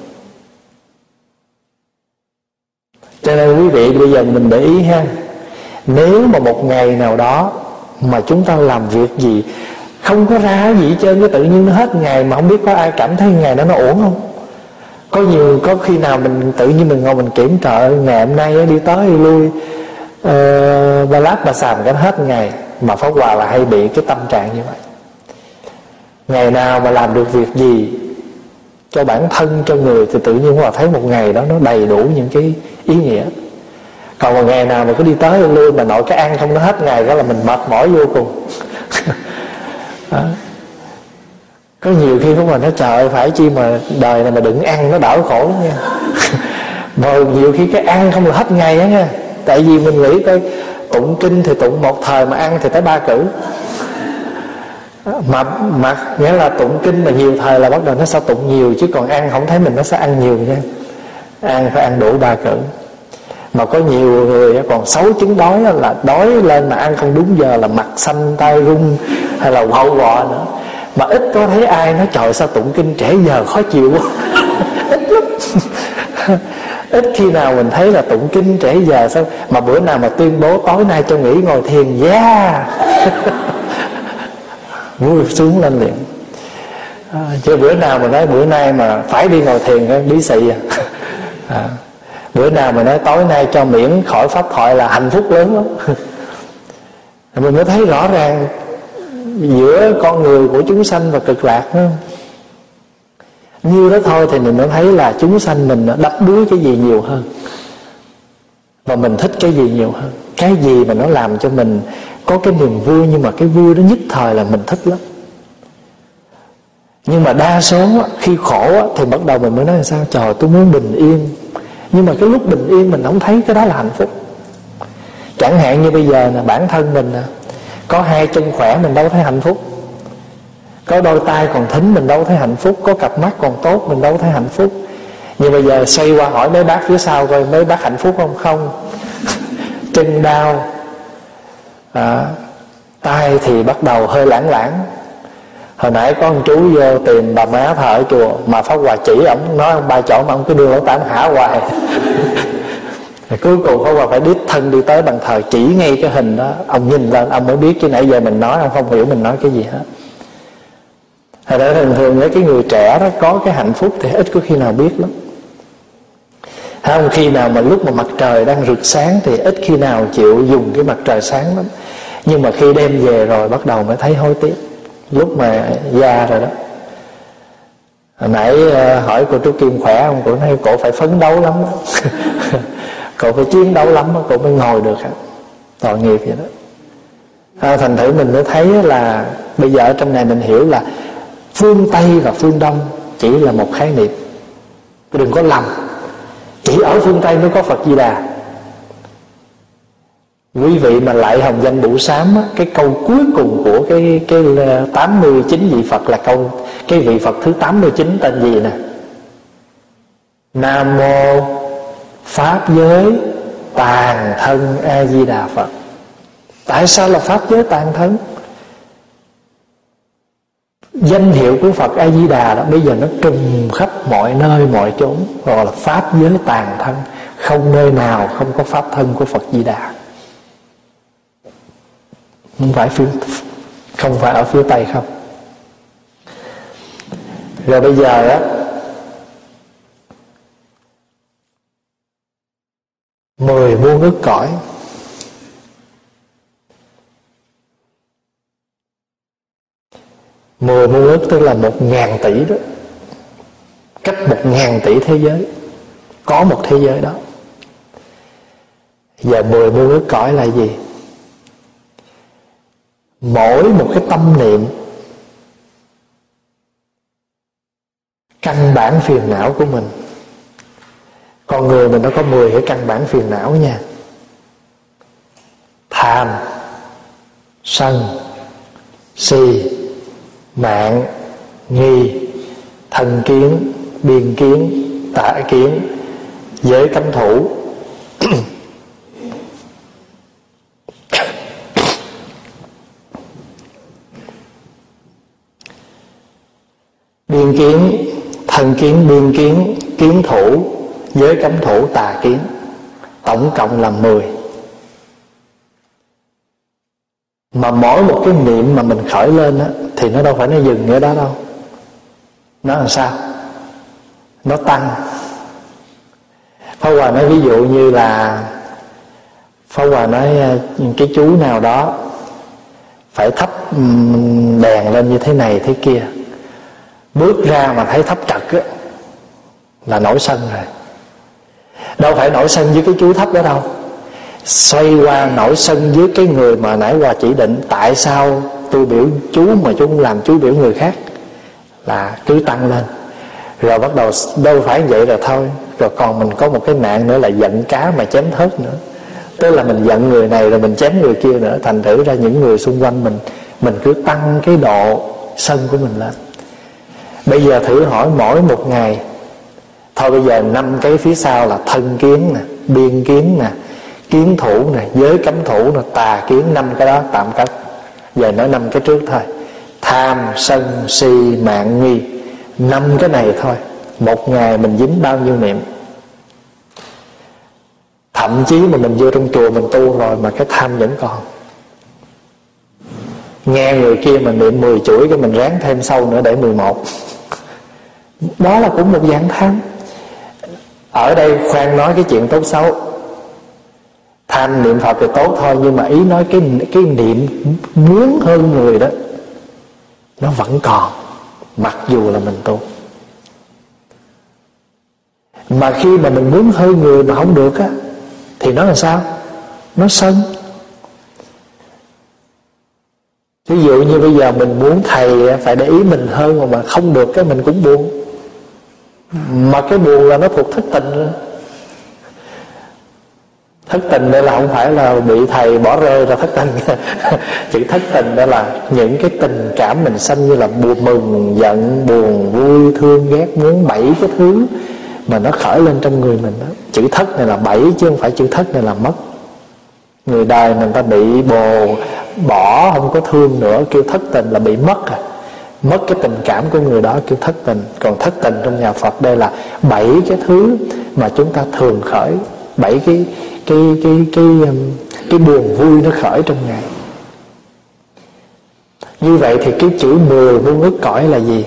Cho nên quý vị bây giờ mình để ý ha, nếu mà một ngày nào đó mà chúng ta làm việc gì không có ra gì hết trơn, cái tự nhiên nó hết ngày mà không biết có ai cảm thấy ngày đó nó ổn không? Có nhiều, có khi nào mình tự nhiên mình ngồi mình kiểm trợ ngày hôm nay đi tới đi lui, uh, ba lát ba xàm cái hết ngày. Mà Pháp Hòa là hay bị cái tâm trạng như vậy. Ngày nào mà làm được việc gì cho bản thân, cho người, thì tự nhiên Pháp Hòa thấy một ngày đó nó đầy đủ những cái ý nghĩa. Còn một ngày nào mà cứ đi tới đi lui mà nội cái ăn không nó hết ngày, đó là mình mệt mỏi vô cùng. À, có nhiều khi lúc mà nó trời ơi, phải chi mà đời này mà đừng ăn nó đỡ khổ lắm nha. Mà nhiều khi cái ăn không là hết ngày á nha. Tại vì mình nghĩ coi tụng kinh thì tụng một thời mà ăn thì tới ba cử. Mà, mà nghĩa là tụng kinh mà nhiều thời là bắt đầu nó sẽ tụng nhiều, chứ còn ăn không thấy mình nó sẽ ăn nhiều nha. Ăn phải ăn đủ ba cử. Mà có nhiều người còn xấu chứng đói là đói lên mà ăn không đúng giờ là mặt xanh tay run hay là quạo quọ nữa. Mà ít có thấy ai nói trời sao tụng kinh trễ giờ khó chịu quá. Ít lắm. Ít khi nào mình thấy là tụng kinh trễ giờ sao. Mà bữa nào mà tuyên bố tối nay cho nghỉ ngồi thiền, yeah. Vui xuống lên liền. À, chứ bữa nào mà nói bữa nay mà phải đi ngồi thiền bí xị à. À, bữa nào mà nói tối nay cho miễn khỏi pháp thoại là hạnh phúc lớn lắm. Mình mới thấy rõ ràng giữa con người của chúng sanh và cực lạc đó. Như đó thôi thì mình mới thấy là chúng sanh mình đắm đuối cái gì nhiều hơn, và mình thích cái gì nhiều hơn. Cái gì mà nó làm cho mình có cái niềm vui, nhưng mà cái vui đó nhất thời là mình thích lắm. Nhưng mà đa số khi khổ thì bắt đầu mình mới nói là sao, trời tôi muốn bình yên. Nhưng mà cái lúc bình yên mình không thấy cái đó là hạnh phúc. Chẳng hạn như bây giờ là bản thân mình nè, có hai chân khỏe mình đâu thấy hạnh phúc, có đôi tay còn thính mình đâu thấy hạnh phúc, có cặp mắt còn tốt mình đâu thấy hạnh phúc. Nhưng bây giờ xoay qua hỏi mấy bác phía sau coi mấy bác hạnh phúc không? Không. Chân đau, à, tay thì bắt đầu hơi lãng lãng. Hồi nãy có một chú vô tìm bà má thờ ở chùa, mà Pháp Hòa chỉ ổng nói ông ba chỗ mà ông cứ đưa lỗ tám hả hoài. Cuối cùng Pháp Hòa phải đích thân đi tới bàn thờ chỉ ngay cái hình đó. Ông nhìn lên ông mới biết, chứ nãy giờ mình nói ông không hiểu mình nói cái gì hết. Thật ra thường thường cái người trẻ đó có cái hạnh phúc thì ít có khi nào biết lắm. Không, khi nào mà lúc mà mặt trời đang rực sáng thì ít khi nào chịu dùng cái mặt trời sáng lắm. Nhưng mà khi đem về rồi bắt đầu mới thấy hối tiếc, lúc mà già rồi đó. Hồi nãy hỏi cô Trúc Kim khỏe không? Cô nói cô phải phấn đấu lắm đó. Cô phải chiến đấu lắm đó, cô mới ngồi được. Tội nghiệp vậy đó. À, thành thử mình mới thấy là bây giờ ở trong này mình hiểu là phương Tây và phương Đông chỉ là một khái niệm. Đừng có lầm, chỉ ở phương Tây mới có Phật Di Đà. Quý vị mà lại hồng danh Bụ Sám á, cái câu cuối cùng của cái cái tám mươi chín vị Phật là câu cái vị Phật thứ tám mươi chín tên gì nè? Nam mô Pháp giới tàn thân A Di Đà Phật. Tại sao là Pháp giới tàn thân? Danh hiệu của Phật A Di Đà đó bây giờ nó trùm khắp mọi nơi mọi chốn, gọi là Pháp giới tàn thân. Không nơi nào không có Pháp thân của Phật Di Đà. Không phải phía, không phải ở phía Tây không. Rồi bây giờ á, mười muôn ức cõi, mười muôn ức tức là một ngàn tỷ đó, cách một ngàn tỷ thế giới có một thế giới đó. Giờ mười muôn ức cõi là gì? Mỗi một cái tâm niệm, căn bản phiền não của mình. Con người mình nó có mười cái căn bản phiền não nha. Tham, sân, si, mạng, nghi, thân kiến, biên kiến, tà kiến, giới cấm thủ. Biên kiến, thân kiến, biên kiến, kiến thủ, giới cấm thủ, tà kiến. Tổng cộng là mười. Mà mỗi một cái niệm mà mình khởi lên á, thì nó đâu phải nó dừng ở đó đâu. Nó làm sao? Nó tăng. Pháp Hòa nói ví dụ như là Pháp Hòa nói cái chú nào đó phải thắp đèn lên như thế này thế kia, bước ra mà thấy thấp trật á là nổi sân rồi. Đâu phải nổi sân với cái chú thấp đó đâu, xoay qua nổi sân với cái người mà nãy Hòa chỉ định. Tại sao tôi biểu chú mà chú không làm chú biểu người khác, là cứ tăng lên. Rồi bắt đầu đâu phải vậy rồi thôi. Rồi còn mình có một cái nạn nữa là giận cá mà chém thớt nữa. Tức là mình giận người này rồi mình chém người kia nữa. Thành thử ra những người xung quanh mình, mình cứ tăng cái độ sân của mình lên. Bây giờ thử hỏi mỗi một ngày, thôi bây giờ năm cái phía sau là thân kiến nè, biên kiến nè, kiến thủ nè, giới cấm thủ nè, tà kiến, năm cái đó tạm cất. Giờ nói năm cái trước thôi. Tham, sân, si, mạng, nghi, năm cái này thôi. Một ngày mình dính bao nhiêu niệm. Thậm chí mà mình vô trong chùa mình tu rồi mà cái tham vẫn còn. Nghe người kia mà niệm mười chuỗi, cái mình ráng thêm sâu nữa để mười một. Đó là cũng một dạng tham. Ở đây khoan nói cái chuyện tốt xấu. Tham niệm Phật thì tốt thôi, nhưng mà ý nói cái, cái niệm muốn hơn người đó, nó vẫn còn, mặc dù là mình tu. Mà khi mà mình muốn hơn người mà không được á, thì nó là sao? Nó sân. Ví dụ như bây giờ mình muốn thầy phải để ý mình hơn, mà không được cái mình cũng buồn. Mà cái buồn là nó thuộc thất tình rồi. Thất tình đây là không phải là bị thầy bỏ rơi là thất tình. Chữ thất tình đó là những cái tình cảm mình sanh, như là buồn, mừng, giận, buồn, vui, thương, ghét, muốn, bảy cái thứ mà nó khởi lên trong người mình đó. Chữ thất này là bảy chứ không phải chữ thất này là mất. Người đời người ta bị bồ bỏ, không có thương nữa, kêu thất tình là bị mất à. Mất cái tình cảm của người đó kêu thất tình. Còn thất tình trong nhà Phật đây là bảy cái thứ mà chúng ta thường khởi, bảy cái cái cái cái cái, cái buồn vui nó khởi trong ngày. Như vậy thì cái chữ mười muôn ức cõi là gì?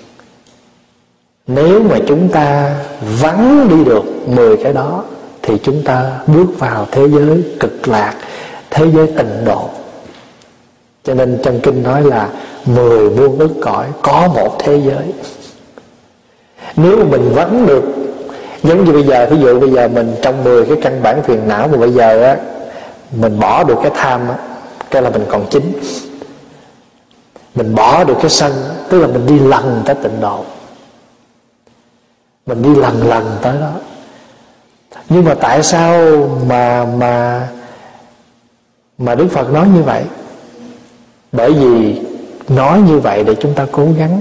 Nếu mà chúng ta vắng đi được mười cái đó thì chúng ta bước vào thế giới cực lạc, thế giới tịnh độ. Cho nên trong kinh nói là mười muôn ức cõi có một thế giới. Nếu mà mình vắng được, giống như bây giờ, ví dụ bây giờ mình trong mười cái căn bản phiền não mà bây giờ á, mình bỏ được cái tham á, cái là mình còn chín. Mình bỏ được cái sân, tức là mình đi lần tới tịnh độ. Mình đi lần lần tới đó. Nhưng mà tại sao mà mà mà Đức Phật nói như vậy? Bởi vì nói như vậy để chúng ta cố gắng.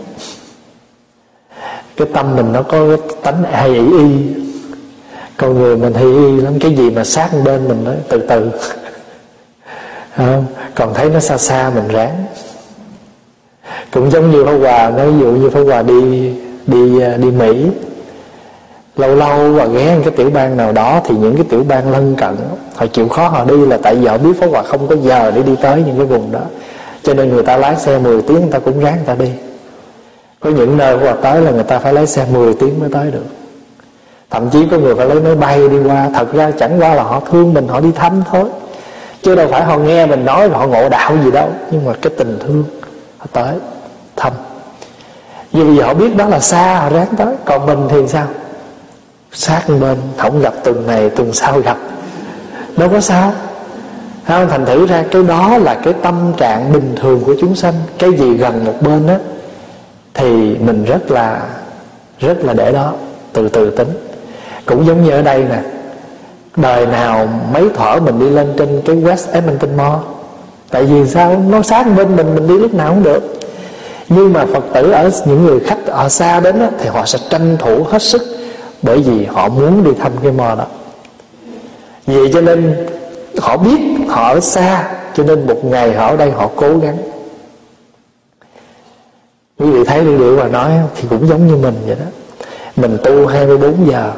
Cái tâm mình nó có cái tánh hay y y. Con người mình hay y lắm. Cái gì mà sát bên mình đó, từ từ. Không? Còn thấy nó xa xa mình ráng. Cũng giống như Pháp Hòa, nói ví dụ như Pháp Hòa đi đi đi Mỹ, lâu lâu và ghé cái tiểu bang nào đó, thì những cái tiểu bang lân cận họ chịu khó họ đi là tại vì họ biết Pháp Hòa không có giờ để đi tới những cái vùng đó, cho nên người ta lái xe mười tiếng người ta cũng ráng người ta đi. Có những nơi Pháp Hòa tới là người ta phải lái xe mười tiếng mới tới được. Thậm chí có người phải lấy máy bay đi qua. Thật ra chẳng qua là họ thương mình, họ đi thăm thôi, chứ đâu phải họ nghe mình nói họ ngộ đạo gì đâu. Nhưng mà cái tình thương họ tới thăm. Vì bây giờ họ biết đó là xa, họ ráng tới. Còn mình thì sao? Sát bên, không gặp tuần này tuần sau gặp, đâu có sao. Không? Thành thử ra cái đó là cái tâm trạng bình thường của chúng sanh. Cái gì gần một bên á thì mình rất là rất là để đó, từ từ tính. Cũng giống như ở đây nè, đời nào mấy thở mình đi lên trên cái West Edmonton Mall. Tại vì sao? Nó sát bên mình, mình đi lúc nào cũng được. Nhưng mà Phật tử ở những người khách ở xa đến á, thì họ sẽ tranh thủ hết sức, bởi vì họ muốn đi thăm cái mall đó. Vì cho nên họ biết họ ở xa, cho nên một ngày họ ở đây họ cố gắng. Quý vị thấy điều mà nói thì cũng giống như mình vậy đó. Mình tu hai mươi bốn giờ.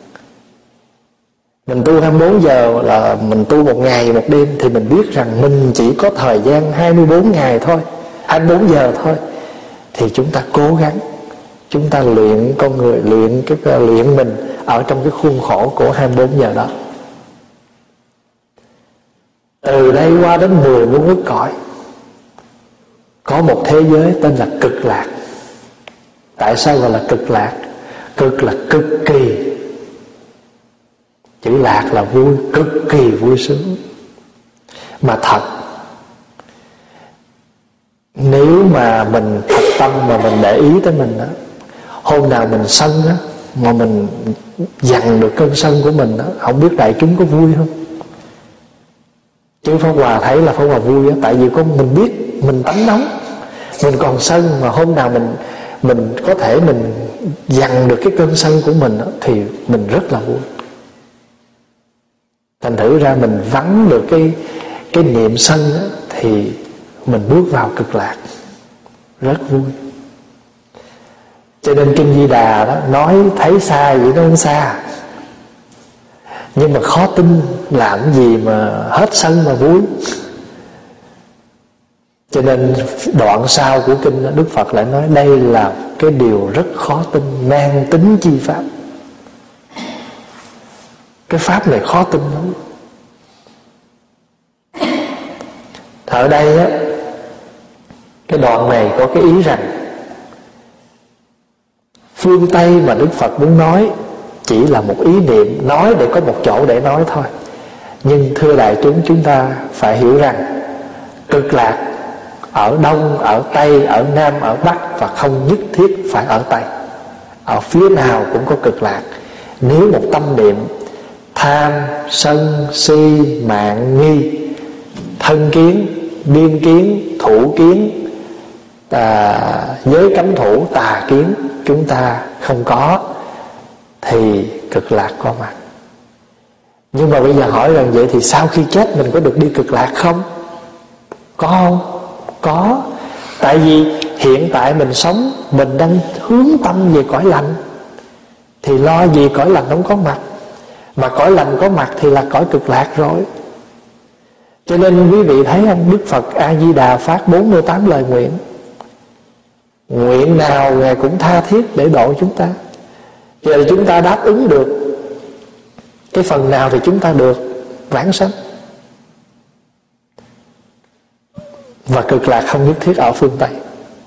Mình tu hai mươi bốn giờ là mình tu một ngày một đêm. Thì mình biết rằng mình chỉ có thời gian hai mươi bốn ngày thôi, hai mươi bốn giờ thôi. Thì chúng ta cố gắng, chúng ta luyện con người, luyện cái luyện mình ở trong cái khuôn khổ của hai mươi bốn giờ đó. Từ đây qua đến mười muôn ức cõi có một thế giới tên là cực lạc. Tại sao gọi là cực lạc? Cực là cực kỳ. Chữ lạc là vui, cực kỳ vui sướng. Mà thật, Nếu mà mình thật tâm mà mình để ý tới mình đó, hôm nào mình sân á, mà mình dằn được cơn sân của mình đó, không biết đại chúng có vui không? Chứ Pháp Hòa thấy là Pháp Hòa vui á, tại vì có mình biết mình tánh nóng, mình còn sân, mà hôm nào mình mình có thể mình dằn được cái cơn sân của mình đó, thì mình rất là vui. Thành thử ra mình vắng được cái cái niệm sân đó, thì mình bước vào cực lạc rất vui. Cho nên Kinh Di Đà đó nói thấy xa vậy nó không xa, nhưng mà khó tin làm gì mà hết sân mà vui. Cho nên đoạn sau của kinh đó, Đức Phật lại nói đây là cái điều rất khó tin, mang tính chi pháp. Cái pháp này khó tin lắm. Ở đây á, cái đoạn này có cái ý rằng phương Tây mà Đức Phật muốn nói chỉ là một ý niệm, nói để có một chỗ để nói thôi. Nhưng thưa đại chúng, chúng ta phải hiểu rằng cực lạc ở Đông, ở Tây, ở Nam, ở Bắc, và không nhất thiết phải ở Tây. Ở phía nào cũng có cực lạc. Nếu một tâm niệm tham, sân, si, mạn, nghi, thân kiến, biên kiến, thủ kiến, à, giới cấm thủ, tà kiến chúng ta không có, thì cực lạc có mặt. Nhưng mà bây giờ hỏi rằng vậy thì sau khi chết mình có được đi cực lạc không? Có không? Có. Tại vì hiện tại mình sống, mình đang hướng tâm về cõi lành, thì lo gì cõi lành không có mặt. Mà cõi lành có mặt thì là cõi cực lạc rồi. Cho nên quý vị thấy không, Đức Phật A-di-đà phát bốn mươi tám lời nguyện, nguyện nào Ngài cũng tha thiết để độ chúng ta. Giờ chúng ta đáp ứng được cái phần nào thì chúng ta được vãng sanh. Và cực lạc không nhất thiết ở phương Tây.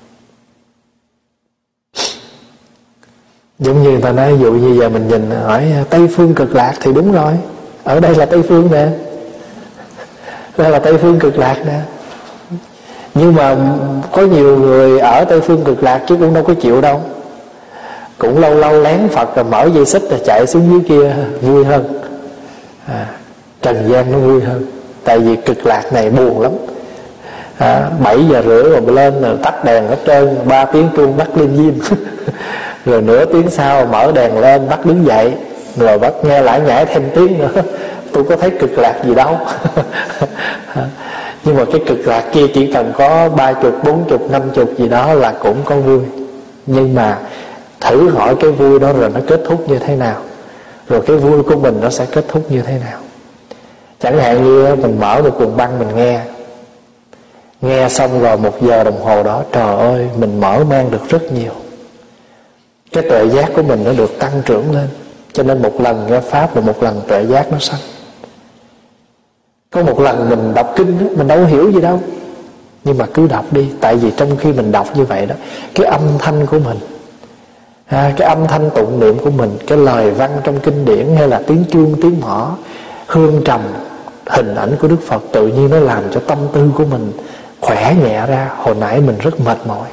Giống như người ta nói, ví dụ như giờ mình nhìn hỏi Tây phương cực lạc thì đúng rồi, ở đây là Tây phương nè, đây là Tây phương cực lạc nè. Nhưng mà có nhiều người ở Tây phương cực lạc chứ cũng đâu có chịu đâu, cũng lâu lâu lén Phật rồi mở dây xích rồi chạy xuống dưới kia vui hơn. à, Trần gian nó vui hơn. Tại vì cực lạc này buồn lắm. à, bảy giờ rưỡi rồi lên rồi tắt đèn hết trơn, ba tiếng chuông bắt lên diêm rồi nửa tiếng sau mở đèn lên bắt đứng dậy, rồi bắt nghe lải nhải thêm tiếng nữa. Tôi có thấy cực lạc gì đâu. Nhưng mà cái cực lạc kia chỉ cần có ba chục, bốn chục, năm chục gì đó là cũng có vui. Nhưng mà thử hỏi cái vui đó rồi nó kết thúc như thế nào, rồi cái vui của mình nó sẽ kết thúc như thế nào. Chẳng hạn như mình mở một cuồng băng mình nghe, nghe xong rồi một giờ đồng hồ đó, trời ơi, mình mở mang được rất nhiều. Cái tuệ giác của mình nó được tăng trưởng lên. Cho nên một lần nghe pháp là một lần tuệ giác nó sanh. Có một lần mình đọc kinh đó, mình đâu hiểu gì đâu, nhưng mà cứ đọc đi. Tại vì trong khi mình đọc như vậy đó, cái âm thanh của mình, à, cái âm thanh tụng niệm của mình, cái lời văn trong kinh điển, hay là tiếng chuông, tiếng mõ, hương trầm, hình ảnh của Đức Phật, tự nhiên nó làm cho tâm tư của mình khỏe nhẹ ra. Hồi nãy mình rất mệt mỏi,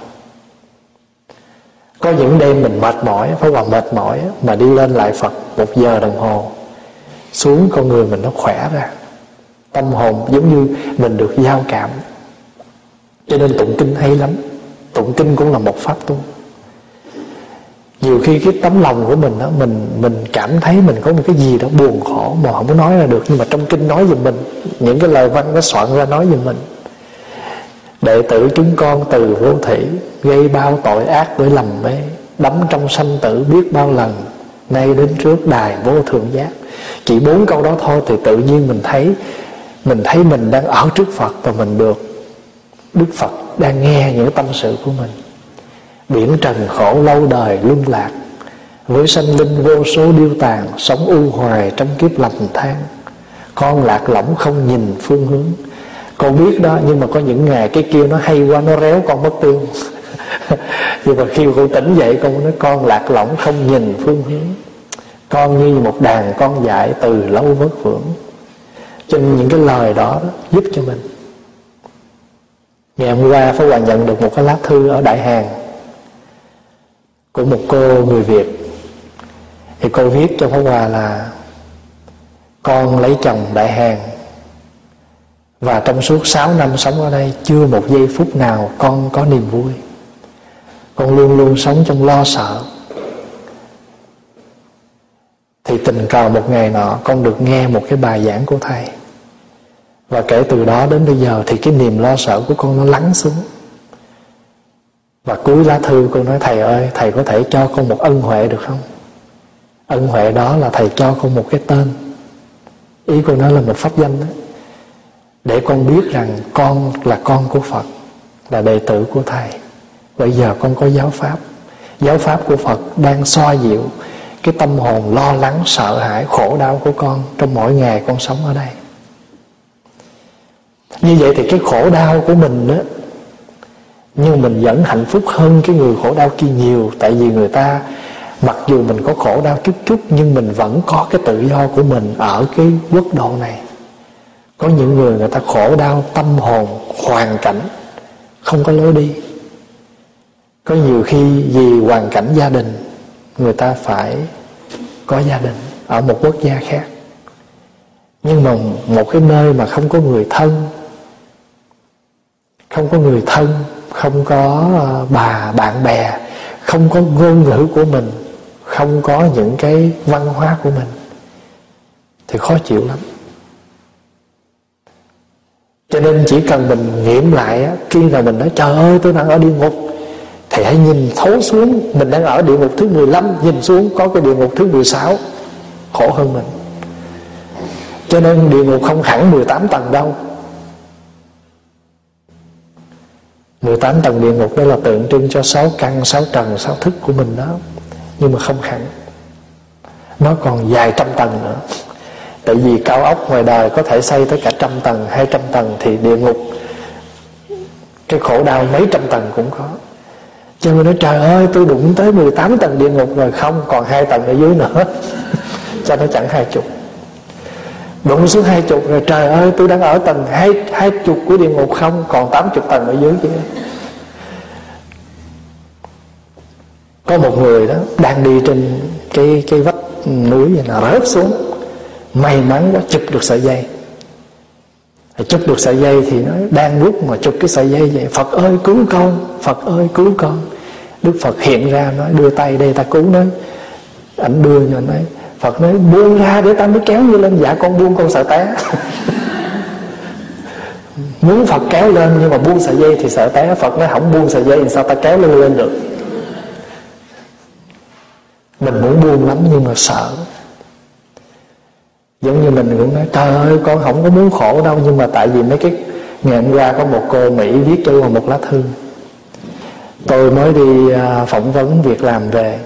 có những đêm mình mệt mỏi, phải vào mệt mỏi mà đi lên lại Phật một giờ đồng hồ, xuống con người mình nó khỏe ra, tâm hồn giống như mình được giao cảm. Cho nên tụng kinh hay lắm. Tụng kinh cũng là một pháp tu. Nhiều khi cái tấm lòng của mình đó, mình mình cảm thấy mình có một cái gì đó buồn khổ mà không có nói ra được, nhưng mà trong kinh nói giùm mình, những cái lời văn nó soạn ra nói giùm mình. Đệ tử chúng con từ vô thủy, gây bao tội ác bởi lầm mê, đắm trong sanh tử biết bao lần, nay đến trước đài vô thượng giác. Chỉ bốn câu đó thôi thì tự nhiên mình thấy Mình thấy mình đang ở trước Phật, và mình được Đức Phật đang nghe những tâm sự của mình. Biển trần khổ lâu đời luân lạc, với sanh linh vô số điêu tàn, sống u hoài trong kiếp lầm than. Con lạc lõng không nhìn phương hướng. Con biết đó, nhưng mà có những ngày cái kia nó hay quá, nó réo con mất tiêu. Nhưng mà khi con tỉnh dậy, con nói con lạc lõng không nhìn phương hướng. Con như một đàn con dại từ lâu vất vưởng. Cho nên những cái lời đó, đó giúp cho mình. Ngày hôm qua Pháp Hòa nhận được một cái lá thư ở Đại Hàn của một cô người Việt. Thì cô viết cho Pháp Hòa là: con lấy chồng Đại Hàn, và trong suốt sáu năm sống ở đây, chưa một giây phút nào con có niềm vui. Con luôn luôn sống trong lo sợ. Thì tình cờ một ngày nọ con được nghe một cái bài giảng của thầy, và kể từ đó đến bây giờ thì cái niềm lo sợ của con nó lắng xuống. Và cuối lá thư con nói: thầy ơi, thầy có thể cho con một ân huệ được không? Ân huệ đó là thầy cho con một cái tên. Ý con nói là một pháp danh đó, để con biết rằng con là con của Phật, là đệ tử của thầy. Bây giờ con có giáo pháp. Giáo pháp của Phật đang xoa dịu cái tâm hồn lo lắng, sợ hãi, khổ đau của con trong mỗi ngày con sống ở đây. Như vậy thì cái khổ đau của mình đó, nhưng mình vẫn hạnh phúc hơn cái người khổ đau kia nhiều. Tại vì người ta, mặc dù mình có khổ đau chút chút, nhưng mình vẫn có cái tự do của mình ở cái quốc độ này. Có những người người ta khổ đau tâm hồn, hoàn cảnh, không có lối đi. Có nhiều khi vì hoàn cảnh gia đình, người ta phải có gia đình ở một quốc gia khác. Nhưng mà một cái nơi mà không có người thân, không có người thân, không có bà, bạn bè, không có ngôn ngữ của mình, không có những cái văn hóa của mình, thì khó chịu lắm. Cho nên chỉ cần mình nghiệm lại á, khi nào mình nói trời ơi tôi đang ở địa ngục, thì hãy nhìn thấu xuống, mình đang ở địa ngục thứ mười lăm, nhìn xuống có cái địa ngục thứ mười sáu khổ hơn mình. Cho nên địa ngục không hẳn mười tám tầng đâu. mười tám tầng địa ngục đó là tượng trưng cho sáu căn, sáu trần, sáu thức của mình đó. Nhưng mà không hẳn, nó còn vài trăm tầng nữa. Tại vì cao ốc ngoài đời có thể xây tới cả trăm tầng, hai trăm tầng, thì địa ngục cái khổ đau mấy trăm tầng cũng có. Cho nên nói trời ơi tôi đụng tới mười tám tầng địa ngục rồi, không, còn hai tầng ở dưới nữa. Cho nó chẳng hai chục. Đụng xuống hai chục rồi, trời ơi tôi đang ở tầng hai, hai chục của địa ngục, không, còn tám chục tầng ở dưới kia. Có một người đó đang đi trên cái, cái vách núi vậy là rớt xuống. May mắn quá chụp được sợi dây. Chụp được sợi dây thì nó đang bước mà chụp cái sợi dây vậy: Phật ơi cứu con, Phật ơi cứu con. Đức Phật hiện ra nói: đưa tay đây ta cứu nó. Ảnh đưa cho nói, Phật nói: buông ra để ta mới kéo như lên. Dạ con buông, con sợ té. Muốn Phật kéo lên nhưng mà buông sợi dây thì sợ té. Phật nói: không buông sợi dây thì sao ta kéo lên lên được. Mình muốn buông lắm nhưng mà sợ. Giống như mình cũng nói trời ơi con không có muốn khổ đâu, nhưng mà tại vì mấy cái ngày hôm qua có một cô Mỹ viết cho tôi một lá thư. Tôi mới đi phỏng vấn việc làm về,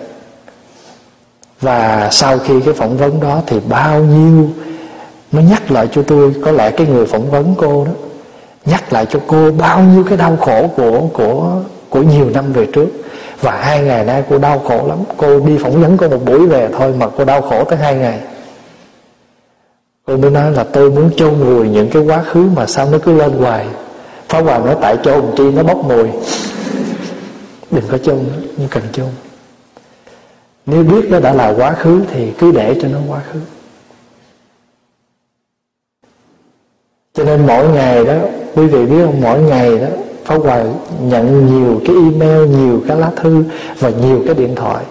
và sau khi cái phỏng vấn đó thì bao nhiêu nó nhắc lại cho tôi, có lẽ cái người phỏng vấn cô đó nhắc lại cho cô bao nhiêu cái đau khổ của của của nhiều năm về trước. Và hai ngày nay cô đau khổ lắm. Cô đi phỏng vấn có một buổi về thôi mà cô đau khổ tới hai ngày. Cô mới nói là tôi muốn chôn vùi những cái quá khứ mà sao nó cứ lên hoài. Pháp Hòa nói tại chôn chi nó bốc mùi. Đừng có chôn, không cần chôn. Nếu biết nó đã là quá khứ thì cứ để cho nó quá khứ. Cho nên mỗi ngày đó, quý vị biết không, mỗi ngày đó Pháp Hòa nhận nhiều cái email, nhiều cái lá thư và nhiều cái điện thoại.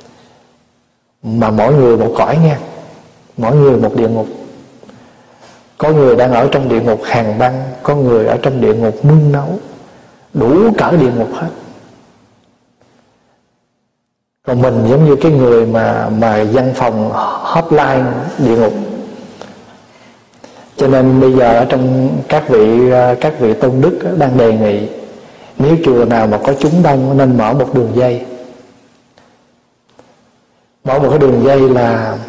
Mà mỗi người một cõi nha, mỗi người một địa ngục. Có người đang ở trong địa ngục hàn băng, có người ở trong địa ngục nung nấu, đủ cỡ địa ngục hết. Còn mình giống như cái người mà mà văn phòng hotline địa ngục. Cho nên bây giờ ở trong các vị các vị tôn đức đang đề nghị nếu chùa nào mà có chúng đông nên mở một đường dây. Mở một cái đường dây là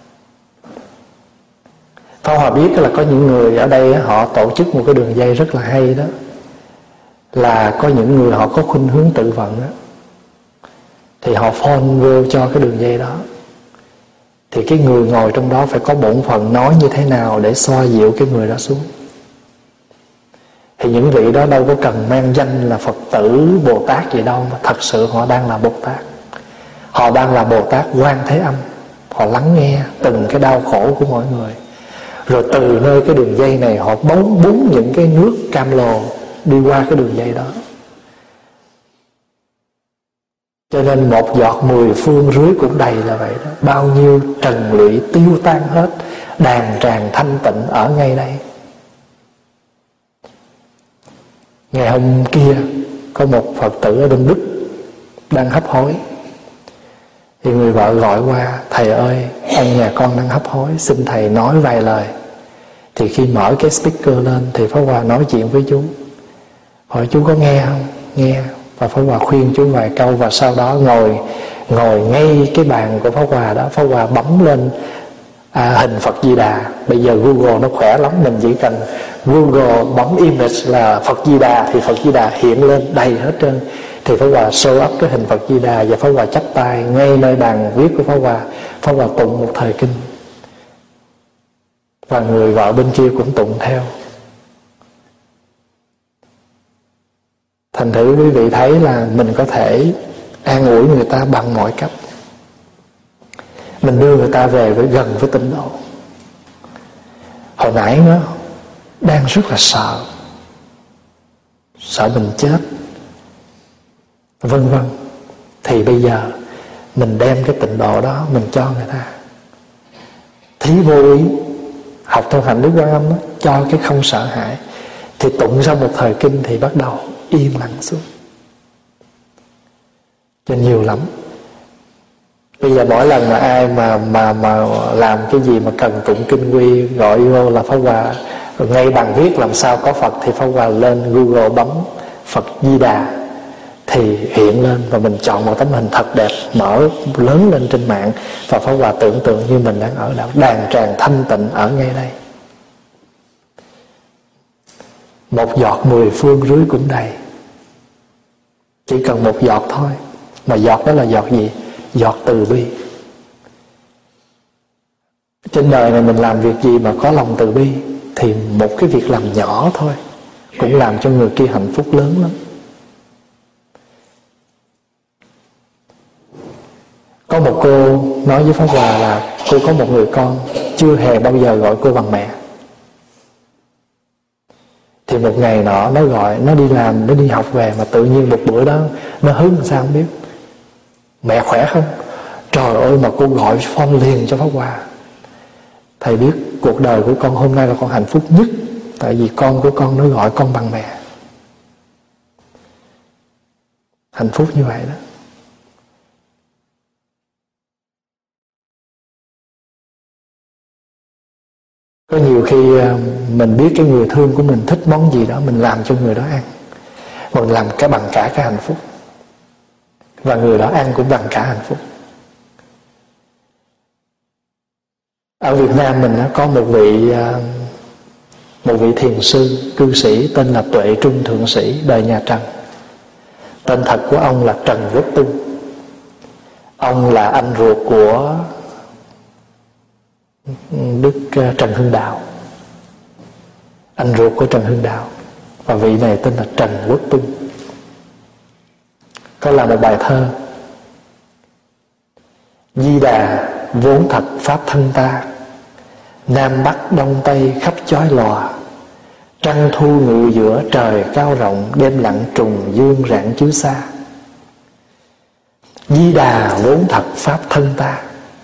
Pháp Hòa biết là có những người ở đây họ tổ chức một cái đường dây rất là hay đó, là có những người họ có khuynh hướng tự vận đó, thì họ phone vô cho cái đường dây đó. Thì cái người ngồi trong đó phải có bổn phận nói như thế nào để xoa dịu cái người đó xuống. Thì những vị đó đâu có cần mang danh là Phật tử Bồ Tát gì đâu, mà thật sự họ đang là Bồ Tát. Họ đang là Bồ Tát Quan Thế Âm. Họ lắng nghe từng cái đau khổ của mọi người, rồi từ nơi cái đường dây này họ bóng búng những cái nước cam lồ đi qua cái đường dây đó. Cho nên một giọt mười phương rưới cũng đầy là vậy đó. Bao nhiêu trần lụy tiêu tan hết, đàn tràng thanh tịnh ở ngay đây. Ngày hôm kia có một Phật tử ở bên Đức đang hấp hối. Thì người vợ gọi qua: thầy ơi, ông nhà con đang hấp hối, xin thầy nói vài lời. Thì khi mở cái speaker lên thì Pháp Hòa nói chuyện với chú, hỏi chú có nghe không? Nghe. Và Pháp Hòa khuyên chú vài câu, và sau đó ngồi ngồi ngay cái bàn của Pháp Hòa đó, Pháp Hòa bấm lên à, hình Phật Di Đà. Bây giờ Google nó khỏe lắm, mình chỉ cần Google bấm image là Phật Di Đà thì Phật Di Đà hiện lên đầy hết trơn. Thì Pháp Hòa show up cái hình Phật Di Đà, và Pháp Hòa chắp tay ngay nơi bàn viết của Pháp Hòa. Pháp Hòa tụng một thời kinh, và người vợ bên kia cũng tụng theo. Thành thử quý vị thấy là mình có thể an ủi người ta bằng mọi cách. Mình đưa người ta về với gần với tịnh độ. Hồi nãy nó đang rất là sợ, sợ mình chết, vân vân. Thì bây giờ mình đem cái tịnh độ đó mình cho người ta. Thí vô ý, học theo hạnh Đức Quan Âm đó, cho cái không sợ hãi. Thì tụng sau một thời kinh thì bắt đầu yên lặng xuống. Cho nhiều lắm. Bây giờ mỗi lần mà ai mà mà mà làm cái gì mà cần tụng kinh quy, gọi vô là Pháp Hòa, rồi ngay bằng viết làm sao có Phật, thì Pháp Hòa lên Google bấm Phật Di Đà thì hiện lên, và mình chọn một tấm hình thật đẹp mở lớn lên trên mạng, và Pháp Hòa tưởng tượng như mình đang ở đâu, đàn tràng thanh tịnh ở ngay đây. Một giọt mười phương rưới cũng đầy. Chỉ cần một giọt thôi. Mà giọt đó là giọt gì? Giọt từ bi. Trên đời này mình làm việc gì mà có lòng từ bi, thì một cái việc làm nhỏ thôi cũng làm cho người kia hạnh phúc lớn lắm. Có một cô nói với Pháp Hòa là cô có một người con chưa hề bao giờ gọi cô bằng mẹ. Thì một ngày nọ nó gọi, nó đi làm, nó đi học về, mà tự nhiên một bữa đó nó hứng sao không biết: mẹ khỏe không? Trời ơi, mà cô gọi phone liền cho Pháp Hòa. Thầy biết cuộc đời của con hôm nay là con hạnh phúc nhất, tại vì con của con nó gọi con bằng mẹ. Hạnh phúc như vậy đó. Có nhiều khi mình biết cái người thương của mình thích món gì đó, mình làm cho người đó ăn, mình làm cái bằng cả cái hạnh phúc, và người đó ăn cũng bằng cả hạnh phúc. Ở Việt Nam mình có một vị một vị thiền sư cư sĩ tên là Tuệ Trung Thượng Sĩ, đời nhà Trần. Tên thật của ông là Trần Quốc Tung. Ông là anh ruột của Đức Trần Hưng Đạo, anh ruột của Trần Hưng Đạo. Và vị này tên là Trần Quốc Tung. Có là một bài thơ: Di Đà vốn thật pháp thân ta, Nam Bắc Đông Tây khắp chói lòa, Trăng thu ngự giữa trời cao rộng, Đêm lặng trùng dương rạng chiếu xa. Di Đà vốn thật pháp thân ta.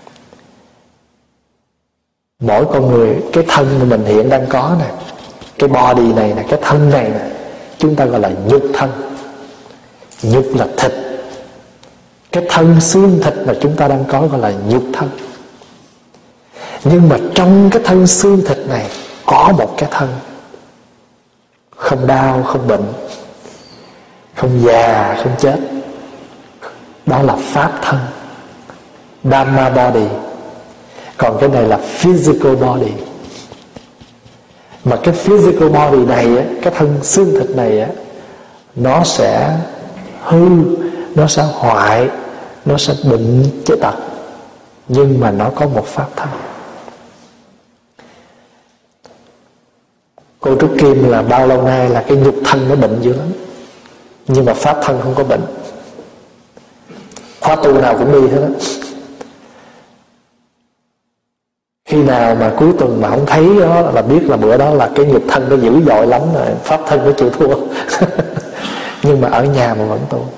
Mỗi con người, cái thân mà mình hiện đang có nè, cái body này nè, cái thân này nè, chúng ta gọi là nhục thân. Nhục là thịt. Cái thân xương thịt mà chúng ta đang có gọi là nhục thân. Nhưng mà trong cái thân xương thịt này có một cái thân không đau, không bệnh, không già, không chết. Đó là pháp thân, Dhamma body. Còn cái này là physical body. Mà cái physical body này, cái thân xương thịt này, nó sẽ hư, nó sẽ hoại, nó sẽ bệnh chế tật. Nhưng mà nó có một pháp thân. Cô Trúc Kim là bao lâu nay là cái nhục thân nó bệnh dữ lắm, nhưng mà pháp thân không có bệnh. Khóa tu nào cũng đi hết đó. Khi nào mà cuối tuần mà không thấy đó là biết là bữa đó là cái nhục thân nó dữ dội lắm rồi, pháp thân nó chịu thua. Nhưng mà ở nhà mà vẫn tu.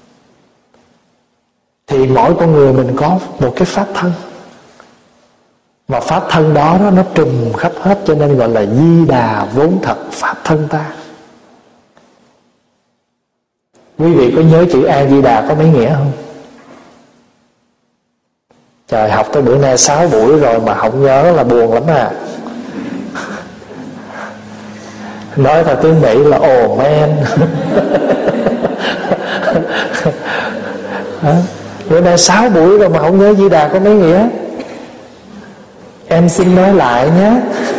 Thì mỗi con người mình có một cái pháp thân, mà pháp thân đó, đó nó trùm khắp hết, cho nên gọi là Di Đà vốn thật pháp thân ta. Quý vị có nhớ chữ A Di Đà có mấy nghĩa không? Trời, học tới bữa nay sáu buổi rồi mà không nhớ là buồn lắm à. Nói theo tiếng Mỹ là oh man. Bữa nay sáu buổi rồi mà không nhớ Di Đà có mấy nghĩa. Em xin nói lại nhé.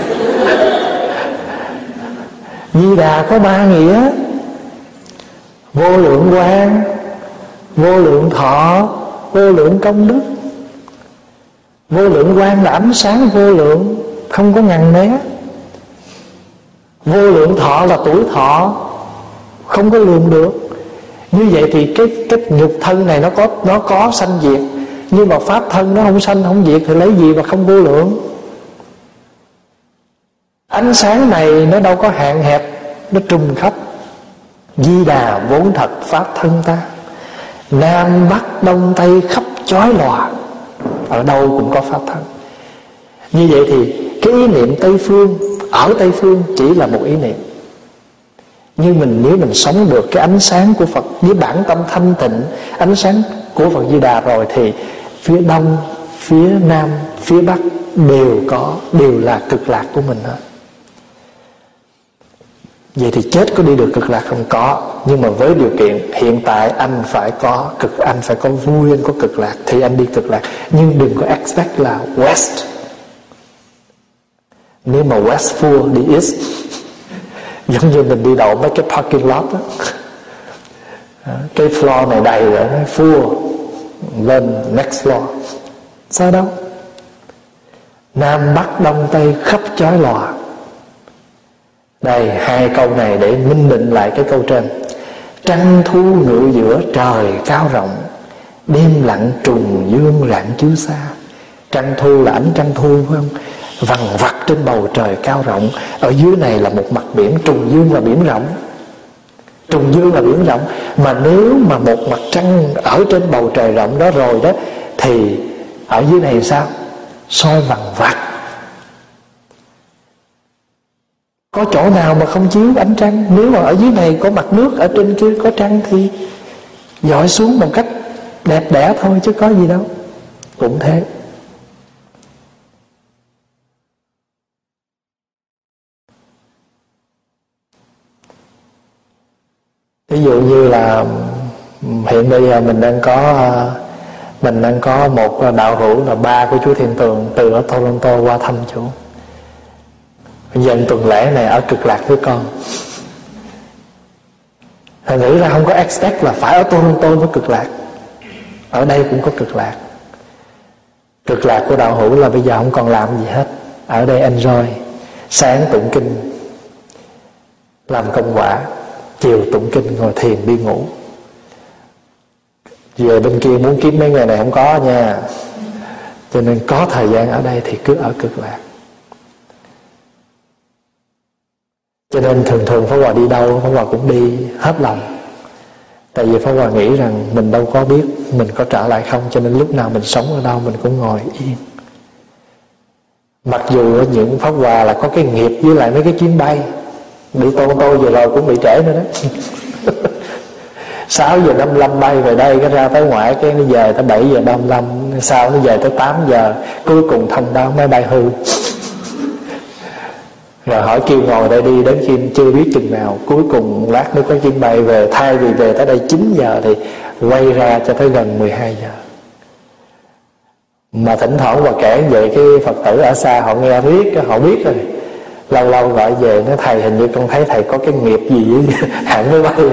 Di Đà có ba nghĩa: vô lượng quang, vô lượng thọ, vô lượng công đức. Vô lượng quang là ánh sáng vô lượng, không có ngăn né. Vô lượng thọ là tuổi thọ, không có lường được. Như vậy thì cái cái nhục thân này nó có nó có sanh diệt, nhưng mà pháp thân nó không sanh không diệt thì lấy gì mà không vô lượng. Ánh sáng này nó đâu có hạn hẹp, nó trùm khắp. Di Đà vốn thật pháp thân ta, Nam Bắc Đông Tây khắp chói lòa, ở đâu cũng có pháp thân. Như vậy thì cái ý niệm Tây Phương ở Tây Phương chỉ là một ý niệm. Nhưng mình nếu mình sống được cái ánh sáng của Phật với bản tâm thanh tịnh, ánh sáng của Phật Di Đà rồi, thì phía Đông, phía Nam, phía Bắc đều có, đều là cực lạc của mình hết. Vậy thì chết có đi được cực lạc không? Có. Nhưng mà với điều kiện hiện tại anh phải có cực, anh phải có vui, anh có cực lạc thì anh đi cực lạc. Nhưng đừng có expect là West. Nếu mà West full đi East. Giống như mình đi đậu mấy cái parking lot đó. Cái floor này đầy rồi, nó full, lên next floor. Sao đâu? Nam Bắc Đông Tây khắp chói lòa. Đây, hai câu này để minh định lại cái câu trên. Trăng thu ngự giữa trời cao rộng, đêm lặng trùng dương rạng chiếu xa. Trăng thu là ánh trăng thu, phải không? Vằng vặc trên bầu trời cao rộng. Ở dưới này là một mặt biển, trùng dương là biển rộng. Trùng dương là biển rộng. Mà nếu mà một mặt trăng ở trên bầu trời rộng đó rồi đó, thì ở dưới này sao? Soi vằng vặc. Có chỗ nào mà không chiếu ánh trăng? Nếu mà ở dưới này có mặt nước, ở trên kia có trăng thì dọi xuống một cách đẹp đẽ thôi, chứ có gì đâu. Cũng thế. Ví dụ như là hiện bây giờ mình đang có mình đang có một đạo hữu là ba của chú Thiên Tường từ ở Toronto qua thăm chú. Dần tuần lễ này ở cực lạc với con. Thật nghĩ ra không có expect là phải ở Toronto mới cực lạc. Ở đây cũng có cực lạc. Cực lạc của đạo hữu là bây giờ không còn làm gì hết. Ở đây enjoy. Sáng tụng kinh, làm công quả, chiều tụng kinh, ngồi thiền, đi ngủ. Về bên kia muốn kiếm mấy ngày này không có nha. Cho nên có thời gian ở đây thì cứ ở cực lạc. Cho nên thường thường Pháp Hòa đi đâu, Pháp Hòa cũng đi hết lòng. Tại vì Pháp Hòa nghĩ rằng mình đâu có biết mình có trở lại không, cho nên lúc nào mình sống ở đâu mình cũng ngồi yên. Mặc dù ở những Pháp Hòa là có cái nghiệp với lại mấy cái chuyến bay. Đi Toronto vừa rồi cũng bị trễ nữa đó. Sáu giờ năm mươi lăm bay về đây, cái ra tới ngoại, cái nó về tới bảy giờ ba mươi lăm, sau nó về tới tám giờ, cuối cùng thông báo máy bay hư. Rồi hỏi kêu ngồi đây đi đến khi chưa biết chừng nào, cuối cùng lát nữa có chuyến bay về, thay vì về tới đây chín giờ thì quay ra cho tới gần mười hai giờ. Mà thỉnh thoảng và kể vậy cái Phật tử ở xa họ nghe riết, họ biết rồi. Lâu lâu gọi về nói thầy hình như con thấy thầy có cái nghiệp gì với hãng máy bay.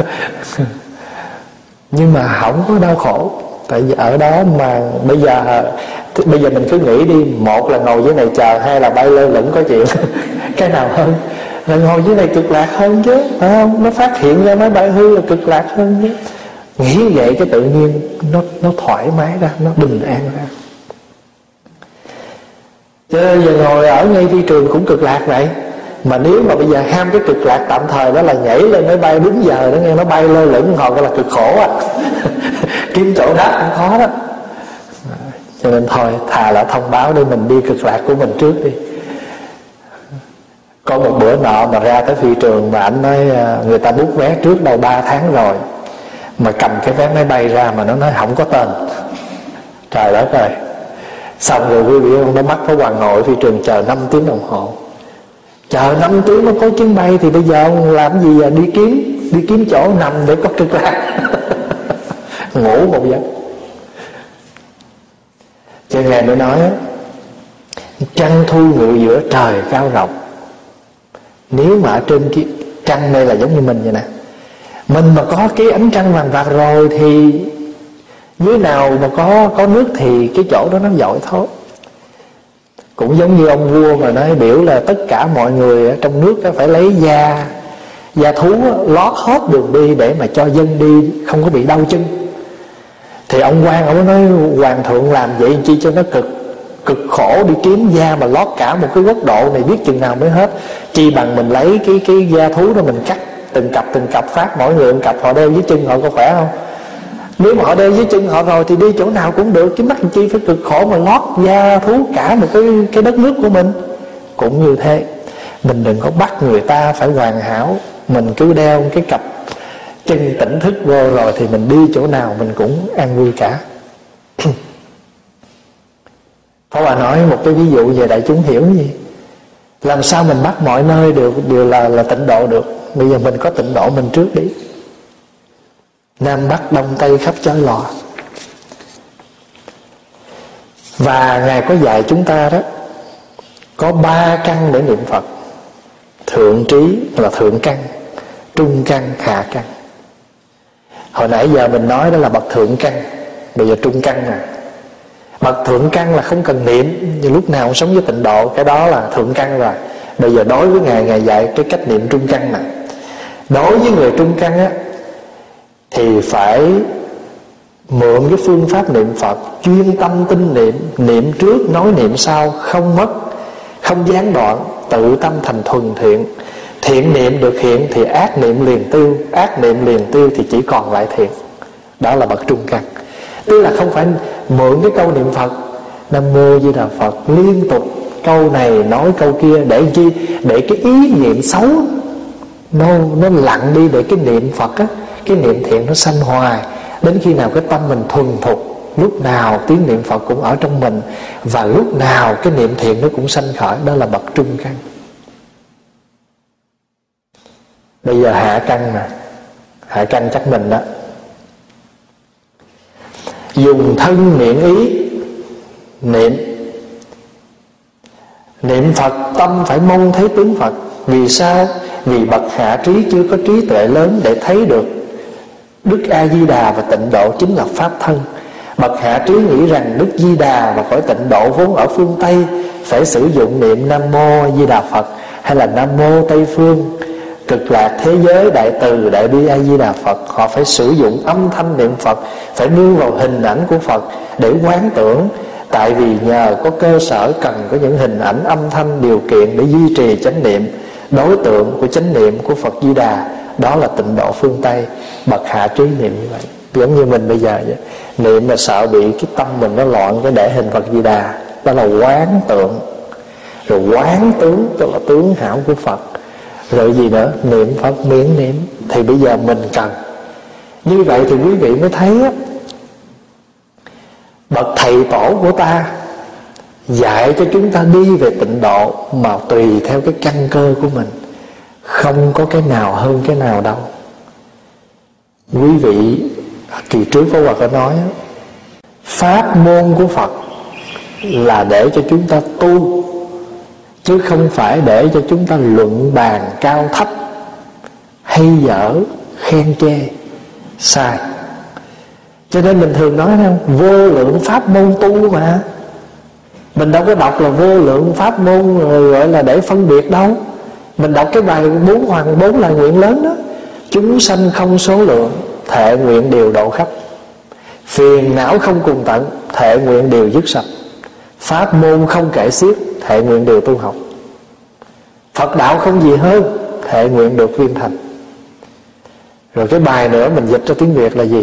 Nhưng mà không có đau khổ. Tại vì ở đó mà bây giờ bây giờ mình cứ nghĩ đi, một là ngồi dưới này chờ, hai là bay lơ lửng có chuyện. Cái nào hơn? là ngồi dưới này cực lạc hơn chứ, phải không? Nó phát hiện ra máy bay hư là cực lạc hơn chứ. Nghĩ vậy cái tự nhiên nó nó thoải mái ra, nó bình an ra. Chứ giờ ngồi ở ngay phi trường cũng cực lạc vậy. Mà nếu mà bây giờ ham cái cực lạc tạm thời đó là nhảy lên máy bay đúng giờ đó nghe, nó bay lơ lửng họ gọi là cực khổ à. Kiếm chỗ đáp cũng khó đó. Cho nên thôi thà là thông báo để mình đi cực lạc của mình trước đi. Có một bữa nọ mà ra tới phi trường mà anh nói người ta bút vé trước đâu ba tháng rồi, mà cầm cái vé máy bay ra mà nó nói không có tên. Trời đất ơi. Xong rồi quý vị ông nó bắt phải hoàng ngồi phi trường chờ năm tiếng đồng hồ. Chờ năm tiếng nó có chuyến bay thì bây giờ ông làm gì à? Đi kiếm Đi kiếm chỗ nằm để có cực lạc. Ngủ một giấc. Cho Ngài mới nói trăng thu ngự giữa trời cao rộng. Nếu mà ở trên cái trăng đây là giống như mình vậy nè, mình mà có cái ánh trăng vàng vàng rồi thì dưới nào mà có có nước thì cái chỗ đó nó dội thôi. Cũng giống như ông vua mà nói biểu là tất cả mọi người ở trong nước phải lấy da da thú lót hết đường đi để mà cho dân đi không có bị đau chân. Thì ông quan ông nói hoàng thượng làm vậy chi cho nó cực cực khổ, đi kiếm da mà lót cả một cái quốc độ này biết chừng nào mới hết. Chi bằng mình lấy cái cái da thú đó mình cắt từng cặp từng cặp phát mỗi người một cặp, họ đeo dưới chân họ có khỏe không? Nếu mà họ đeo dưới chân họ rồi thì đi chỗ nào cũng được, chứ mắc chi phải cực khổ mà lót da thú cả một cái cái đất nước của mình. Cũng như thế, mình đừng có bắt người ta phải hoàn hảo, mình cứ đeo cái cặp chân tỉnh thức vô rồi thì mình đi chỗ nào mình cũng an vui cả. Pháp Hòa nói một cái ví dụ về đại chúng hiểu gì. Làm sao mình bắt mọi nơi đều đều là là tịnh độ được? Bây giờ mình có tịnh độ mình trước đi. Nam Bắc Đông Tây khắp chói lòa. Và Ngài có dạy chúng ta đó, có ba căn để niệm Phật. Thượng trí là thượng căn, trung căn, hạ căn. Hồi nãy giờ mình nói đó là bậc thượng căn, bây giờ trung căn nè. Bậc thượng căn là không cần niệm, nhưng lúc nào cũng sống với tịnh độ, cái đó là thượng căn rồi. Bây giờ đối với Ngài, Ngài dạy cái cách niệm trung căn nè. Đối với người trung căn á thì phải mượn cái phương pháp niệm Phật, chuyên tâm tinh niệm, niệm trước nói niệm sau, không mất, không gián đoạn, tự tâm thành thuần thiện. Thiện niệm được hiện thì ác niệm liền tiêu, ác niệm liền tiêu thì chỉ còn lại thiện. Đó là bậc trung căn. Tức là không phải mượn cái câu niệm Phật Nam Mô Di Đà Phật liên tục, câu này nói câu kia, để chi? Để cái ý niệm xấu nó, nó lặng đi, để cái niệm Phật á, cái niệm thiện nó sanh hoài. Đến khi nào cái tâm mình thuần thục, lúc nào tiếng niệm Phật cũng ở trong mình, và lúc nào cái niệm thiện nó cũng sanh khởi. Đó là bậc trung căn. Bây giờ hạ căn nè. Hạ căn chắc mình đó. Dùng thân miệng ý niệm. Niệm Phật tâm phải mong thấy tướng Phật. Vì sao? Vì bậc hạ trí chưa có trí tuệ lớn để thấy được Đức A-di-đà và tịnh độ chính là pháp thân. Bậc hạ trí nghĩ rằng Đức Di Đà và cõi tịnh độ vốn ở phương Tây, phải sử dụng niệm Nam Mô Di Đà Phật hay là Nam Mô Tây Phương Cực Lạc Thế Giới Đại Từ Đại Bi A-di-đà Phật. Họ phải sử dụng âm thanh niệm Phật, phải nương vào hình ảnh của Phật để quán tưởng. Tại vì nhờ có cơ sở cần có những hình ảnh âm thanh điều kiện để duy trì chánh niệm. Đối tượng của chánh niệm của Phật Di Đà đó là tịnh độ phương Tây. Bậc hạ trí niệm như vậy. Giống như mình bây giờ vậy. Niệm mà sợ bị cái tâm mình nó loạn, cái để hình Phật Di Đà, đó là quán tượng. Rồi quán tướng, tức là tướng hảo của Phật. Rồi gì nữa? Niệm Phật miệng niệm. Thì bây giờ mình cần. Như vậy thì quý vị mới thấy á, bậc thầy tổ của ta dạy cho chúng ta đi về tịnh độ mà tùy theo cái căn cơ của mình, không có cái nào hơn cái nào đâu. Quý vị kỳ trước có Phật có nói, pháp môn của Phật là để cho chúng ta tu, chứ không phải để cho chúng ta luận bàn cao thấp, hay dở, khen chê, sai. Cho nên mình thường nói không, vô lượng pháp môn tu mà. Mình đâu có đọc là vô lượng pháp môn rồi gọi là để phân biệt đâu. Mình đọc cái bài bốn hoàng bốn lời nguyện lớn đó: chúng sanh không số lượng, thệ nguyện đều độ khắp. Phiền não không cùng tận, thệ nguyện đều dứt sạch. Pháp môn không kể xiết, thệ nguyện đều tu học. Phật đạo không gì hơn, thệ nguyện được viên thành. Rồi cái bài nữa mình dịch cho tiếng Việt là gì?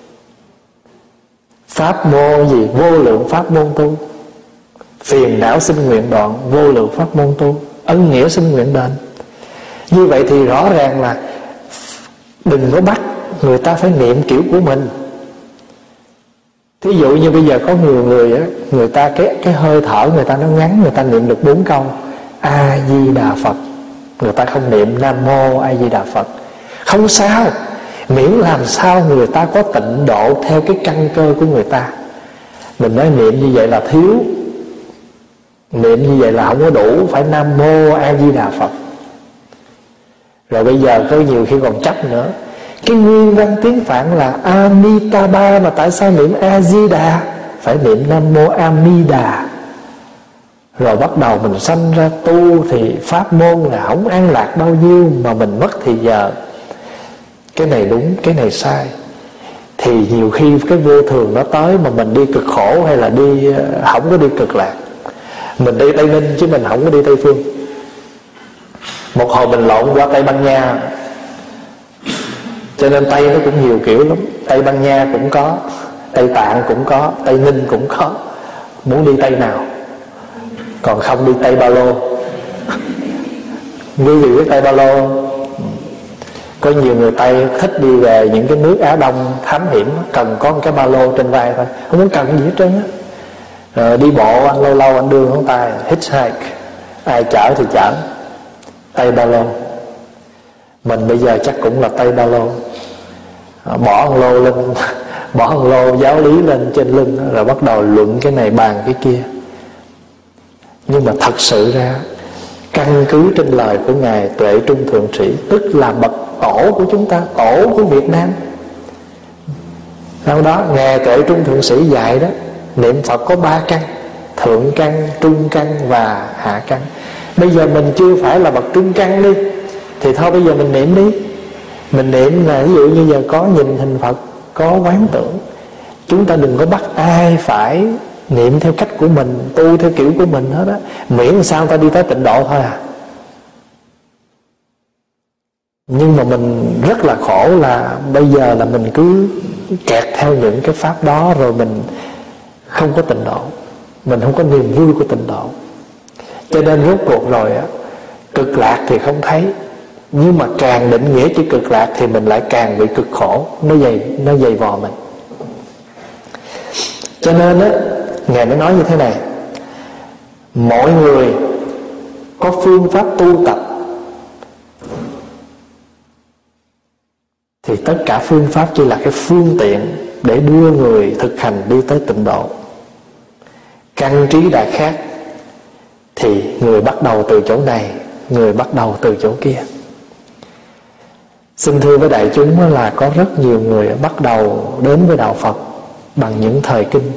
Pháp môn gì? Vô lượng pháp môn tu. Phiền não xin nguyện đoạn, vô lượng pháp môn tu. Ân nghĩa xin nguyện đền. Như vậy thì rõ ràng là đừng có bắt người ta phải niệm kiểu của mình. Thí dụ như bây giờ có nhiều người á, người ta cái cái hơi thở người ta nó ngắn, người ta niệm được bốn câu A Di Đà Phật, người ta không niệm Nam Mô A Di Đà Phật. Không sao, miễn làm sao người ta có tịnh độ theo cái căn cơ của người ta. Mình nói niệm như vậy là thiếu, niệm như vậy là không có đủ, phải Nam Mô A Di Đà Phật. Rồi bây giờ có nhiều khi còn chấp nữa, cái nguyên văn tiếng Phạn là Amitabha, mà tại sao niệm A Di Đà? Phải niệm Nam Mô A Mi Đà. Rồi bắt đầu mình sanh ra tu thì pháp môn là không an lạc bao nhiêu, mà mình mất thì giờ. Cái này đúng, cái này sai. Thì nhiều khi cái vô thường nó tới mà mình đi cực khổ, hay là đi không có đi cực lạc. Mình đi Tây Ninh chứ mình không có đi Tây Phương. Một hồi mình lộn qua Tây Ban Nha, cho nên Tây nó cũng nhiều kiểu lắm. Tây Ban Nha cũng có, Tây Tạng cũng có, Tây Ninh cũng có. Muốn đi Tây nào? Còn không đi Tây Ba Lô. Quý vị biết Tây Ba Lô? Có nhiều người Tây thích đi về những cái nước Á Đông thám hiểm, cần có một cái ba lô trên vai thôi, không muốn cần gì hết trơn á. Rồi đi bộ anh lâu lâu anh đưa ngón tay hitchhike, ai chở thì chở. Tây Ba Lô. Mình bây giờ chắc cũng là Tây Ba Lô. Bỏ một lô lên, bỏ một lô giáo lý lên trên lưng, rồi bắt đầu luận cái này bàn cái kia. Nhưng mà thật sự ra căn cứ trên lời của Ngài Tuệ Trung Thượng Sĩ, tức là bậc tổ của chúng ta, tổ của Việt Nam. Sau đó Ngài Tuệ Trung Thượng Sĩ dạy đó, niệm Phật có ba căn: thượng căn, trung căn và hạ căn. Bây giờ mình chưa phải là bậc trung căn đi, thì thôi bây giờ mình niệm đi. Mình niệm là ví dụ như giờ có nhìn hình Phật, có quán tưởng. Chúng ta đừng có bắt ai phải niệm theo cách của mình, tu theo kiểu của mình hết á. Miễn sao ta đi tới tịnh độ thôi à. Nhưng mà mình rất là khổ là bây giờ là mình cứ kẹt theo những cái pháp đó, rồi mình không có tịnh độ, mình không có niềm vui của tịnh độ. Cho nên rốt cuộc rồi á, cực lạc thì không thấy, nhưng mà càng định nghĩa chữ cực lạc thì mình lại càng bị cực khổ, nó dày nó dày vò mình. Cho nên á, Ngài mới nói như thế này: mỗi người có phương pháp tu tập, thì tất cả phương pháp chỉ là cái phương tiện để đưa người thực hành đi tới tịnh độ. Căn trí đã khác, thì người bắt đầu từ chỗ này, người bắt đầu từ chỗ kia. Xin thưa với đại chúng là có rất nhiều người bắt đầu đến với đạo Phật bằng những thời kinh.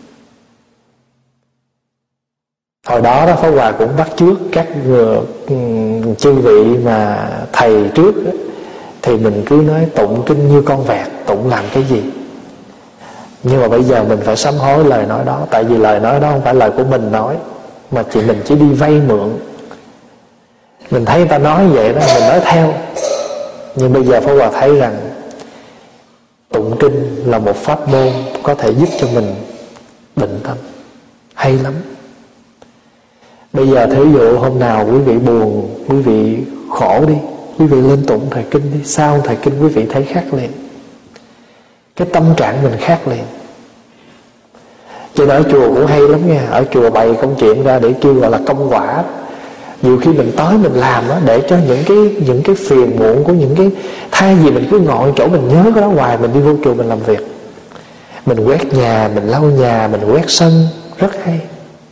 Hồi đó đó Pháp Hòa cũng bắt chước các người, chư vị mà thầy trước đó, thì mình cứ nói tụng kinh như con vẹt, tụng làm cái gì. Nhưng mà bây giờ mình phải sám hối lời nói đó. Tại vì lời nói đó không phải lời của mình nói, mà chỉ mình chỉ đi vay mượn. Mình thấy người ta nói vậy đó, mình nói theo. Nhưng bây giờ Pháp Hòa thấy rằng tụng kinh là một pháp môn có thể giúp cho mình định tâm, hay lắm. Bây giờ thí dụ hôm nào quý vị buồn, quý vị khổ đi, quý vị lên tụng thời kinh đi. Sau thời kinh quý vị thấy khác liền, cái tâm trạng mình khác liền. Cho nên ở chùa cũng hay lắm nha. Ở chùa bày công chuyện ra để kêu gọi là công quả. Nhiều khi mình tới mình làm đó, để cho những cái những cái phiền muộn của những cái, thay vì mình cứ ngồi chỗ mình nhớ cái đó hoài, mình đi vô chùa mình làm việc, mình quét nhà, mình lau nhà, mình quét sân, rất hay.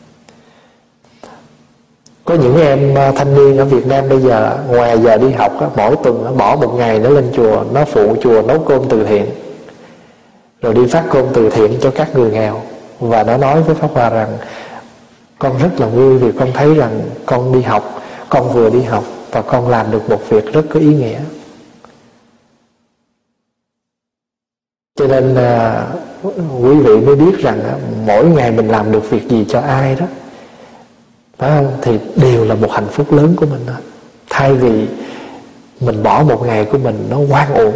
Có những em thanh niên ở Việt Nam bây giờ ngoài giờ đi học đó, mỗi tuần nó bỏ một ngày nó lên chùa, nó phụ chùa nấu cơm từ thiện, rồi đi phát cơm từ thiện cho các người nghèo. Và nó nói với Pháp Hòa rằng con rất là vui vì con thấy rằng con đi học, con vừa đi học và con làm được một việc rất có ý nghĩa. Cho nên à, quý vị mới biết rằng á, mỗi ngày mình làm được việc gì cho ai đó, phải không, thì đều là một hạnh phúc lớn của mình thôi. Thay vì mình bỏ một ngày của mình nó oan uổng,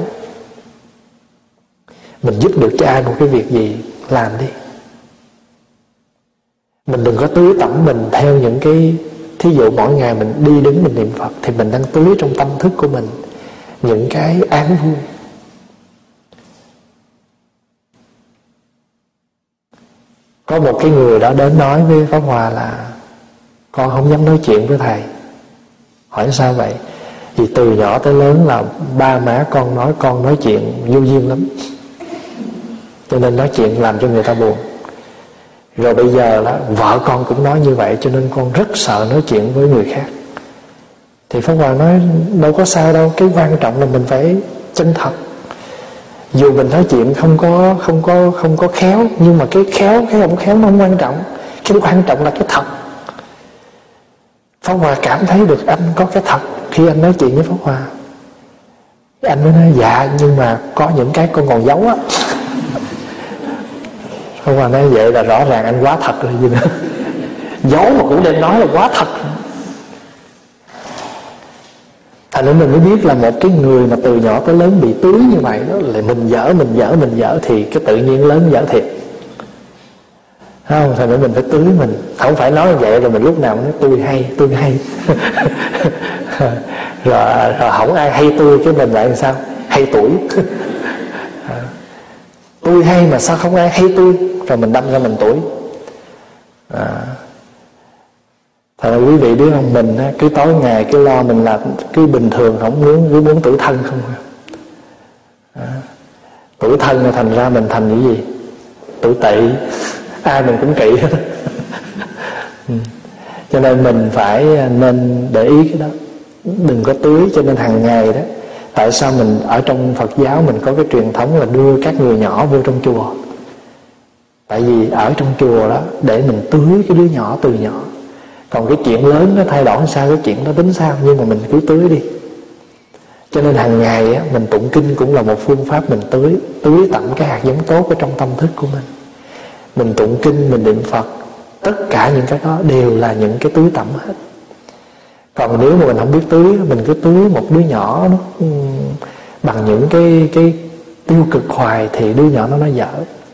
mình giúp được cho ai một cái việc gì, làm đi. Mình đừng có tưới tẩm mình theo những cái, thí dụ mỗi ngày mình đi đứng mình niệm Phật thì mình đang tưới trong tâm thức của mình những cái án vui. Có một cái người đó đến nói với Pháp Hòa là con không dám nói chuyện với thầy. Hỏi sao vậy? Vì từ nhỏ tới lớn là ba má con nói con nói chuyện vô duyên lắm, cho nên nói chuyện làm cho người ta buồn. Rồi bây giờ là vợ con cũng nói như vậy, cho nên con rất sợ nói chuyện với người khác. Thì Pháp Hòa nói đâu có sao đâu, cái quan trọng là mình phải chân thật. Dù mình nói chuyện không có không có không có khéo, nhưng mà cái khéo cái không khéo nó không quan trọng, cái quan trọng là cái thật. Pháp Hòa cảm thấy được anh có cái thật khi anh nói chuyện với Pháp Hòa. Anh mới nói dạ, nhưng mà có những cái con còn giấu á. Pháp Hòa nói vậy là rõ ràng anh quá thật rồi gì nữa. Giấu mà cũng đem nói là quá thật. Thành nên mình mới biết là một cái người mà từ nhỏ tới lớn bị tưới như vậy đó, là mình dở, mình dở, mình dở thì cái tự nhiên lớn dở thiệt. Không, thành nên mình phải tưới mình. Không phải nói như vậy rồi mình lúc nào cũng nói tôi hay, tôi hay. rồi, rồi không ai hay tôi, cái mình lại làm sao? Hay tuổi. Tôi hay mà sao không ai hay tôi? Rồi mình đâm ra mình tuổi. À. Thật ra quý vị biết không, mình á, cứ tối ngày cứ lo mình là cứ bình thường, không muốn, cứ muốn tủi thân không à. Tủi thân là thành ra mình thành cái gì? Tủi tị. Ai mình cũng kỵ hết. Cho nên mình phải nên để ý cái đó, đừng có tưới. Cho nên hàng ngày đó, tại sao mình ở trong Phật giáo mình có cái truyền thống là đưa các người nhỏ vô trong chùa? Tại vì ở trong chùa đó để mình tưới cái đứa nhỏ từ nhỏ. Còn cái chuyện lớn nó thay đổi sao, cái chuyện đó tính sao, nhưng mà mình cứ tưới đi. Cho nên hàng ngày á, mình tụng kinh cũng là một phương pháp mình tưới Tưới tẩm cái hạt giống tốt ở trong tâm thức của mình. Mình tụng kinh, mình niệm Phật, tất cả những cái đó đều là những cái tưới tẩm hết. Còn nếu mà mình không biết tưới, mình cứ tưới một đứa nhỏ nó bằng những cái cái tiêu cực hoài thì đứa nhỏ nó nó dở.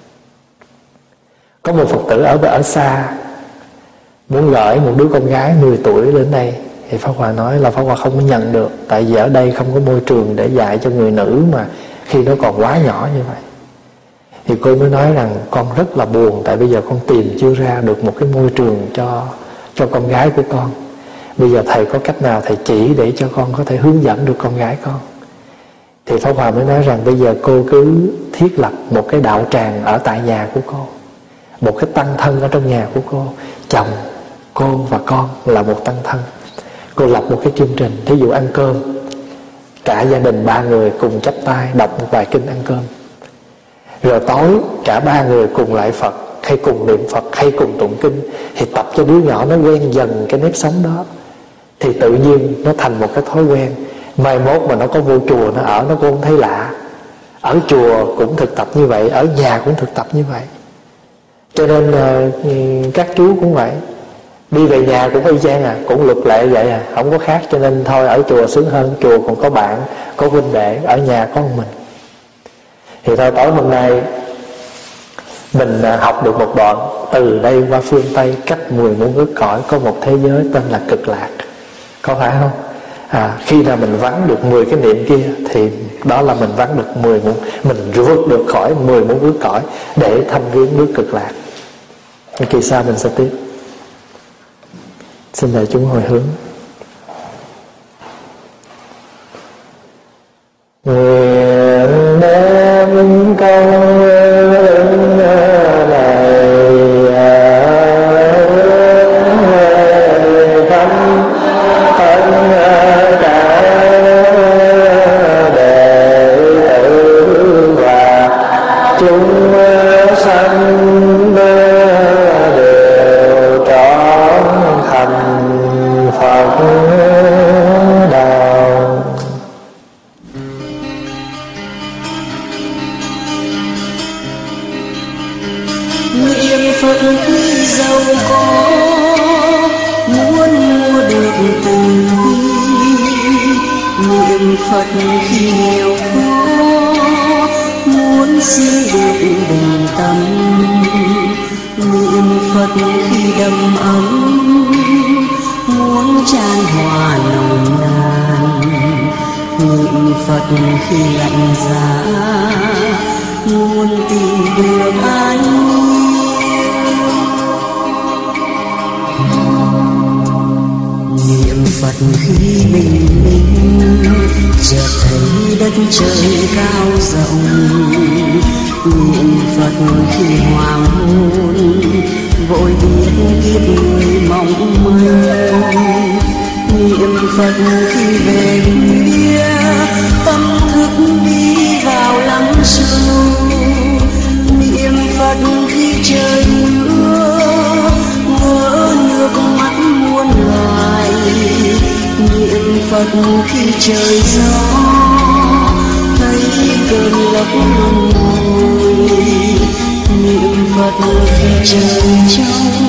Có một Phật tử ở ở xa muốn gửi một đứa con gái mười tuổi đến đây, thì Pháp Hòa nói là Pháp Hòa không có nhận được, tại vì ở đây không có môi trường để dạy cho người nữ mà khi nó còn quá nhỏ như vậy. Thì cô mới nói rằng con rất là buồn, tại bây giờ con tìm chưa ra được một cái môi trường cho cho con gái của con. Bây giờ thầy có cách nào thầy chỉ để cho con có thể hướng dẫn được con gái con? Thì Pháp Hòa mới nói rằng bây giờ cô cứ thiết lập một cái đạo tràng ở tại nhà của cô, một cái tăng thân ở trong nhà của cô, chồng, cô và con là một tăng thân. Cô lập một cái chương trình, thí dụ ăn cơm, cả gia đình ba người cùng chắp tay đọc một bài kinh ăn cơm. Rồi tối cả ba người cùng lại Phật, hay cùng niệm Phật, hay cùng tụng kinh. Thì tập cho đứa nhỏ nó quen dần cái nếp sống đó, thì tự nhiên nó thành một cái thói quen. Mai mốt mà nó có vô chùa nó ở, nó cũng không thấy lạ. Ở chùa cũng thực tập như vậy, ở nhà cũng thực tập như vậy. Cho nên uh, các chú cũng vậy, đi về nhà cũng y chang à, cũng luật lệ vậy à, không có khác. Cho nên thôi ở chùa sướng hơn, chùa còn có bạn, có huynh đệ, ở nhà có một mình. Thì thôi tối hôm nay mình học được một đoạn, từ đây qua phương Tây cách mười muôn ức cõi có một thế giới tên là Cực Lạc. Có phải không? À, khi nào mình vắng được mười cái niệm kia thì đó là mình vắng được mười muôn, mình vượt được khỏi mười muôn ức cõi để thăm viếng nước Cực Lạc. Kỳ sau mình sẽ tiếp. Xin đại chúng hồi hướng. Nguyện đem công Phật Phật khi giàu có, muốn mua được tình niệm Phật khi nghèo khó, muốn xin được bình tâm. Niệm Phật khi đầm ấm, muốn chan hòa nồng nàn. Niệm Phật khi lạnh giá, muốn tìm được an nhiên. Niệm Phật khi bình minh, chợt thấy đất trời cao rộng. Niệm Phật khi hoàng hôn, vội biết kiếp người mong manh. Niệm Phật khi về khuya, tâm thức đi vào lắng sâu. Niệm Phật khi trời mưa, vỡ nước mắt muôn loài. Niệm Phật khi trời gió, thấy cơn lốc luân hồi. Niệm Phật khi trời trong,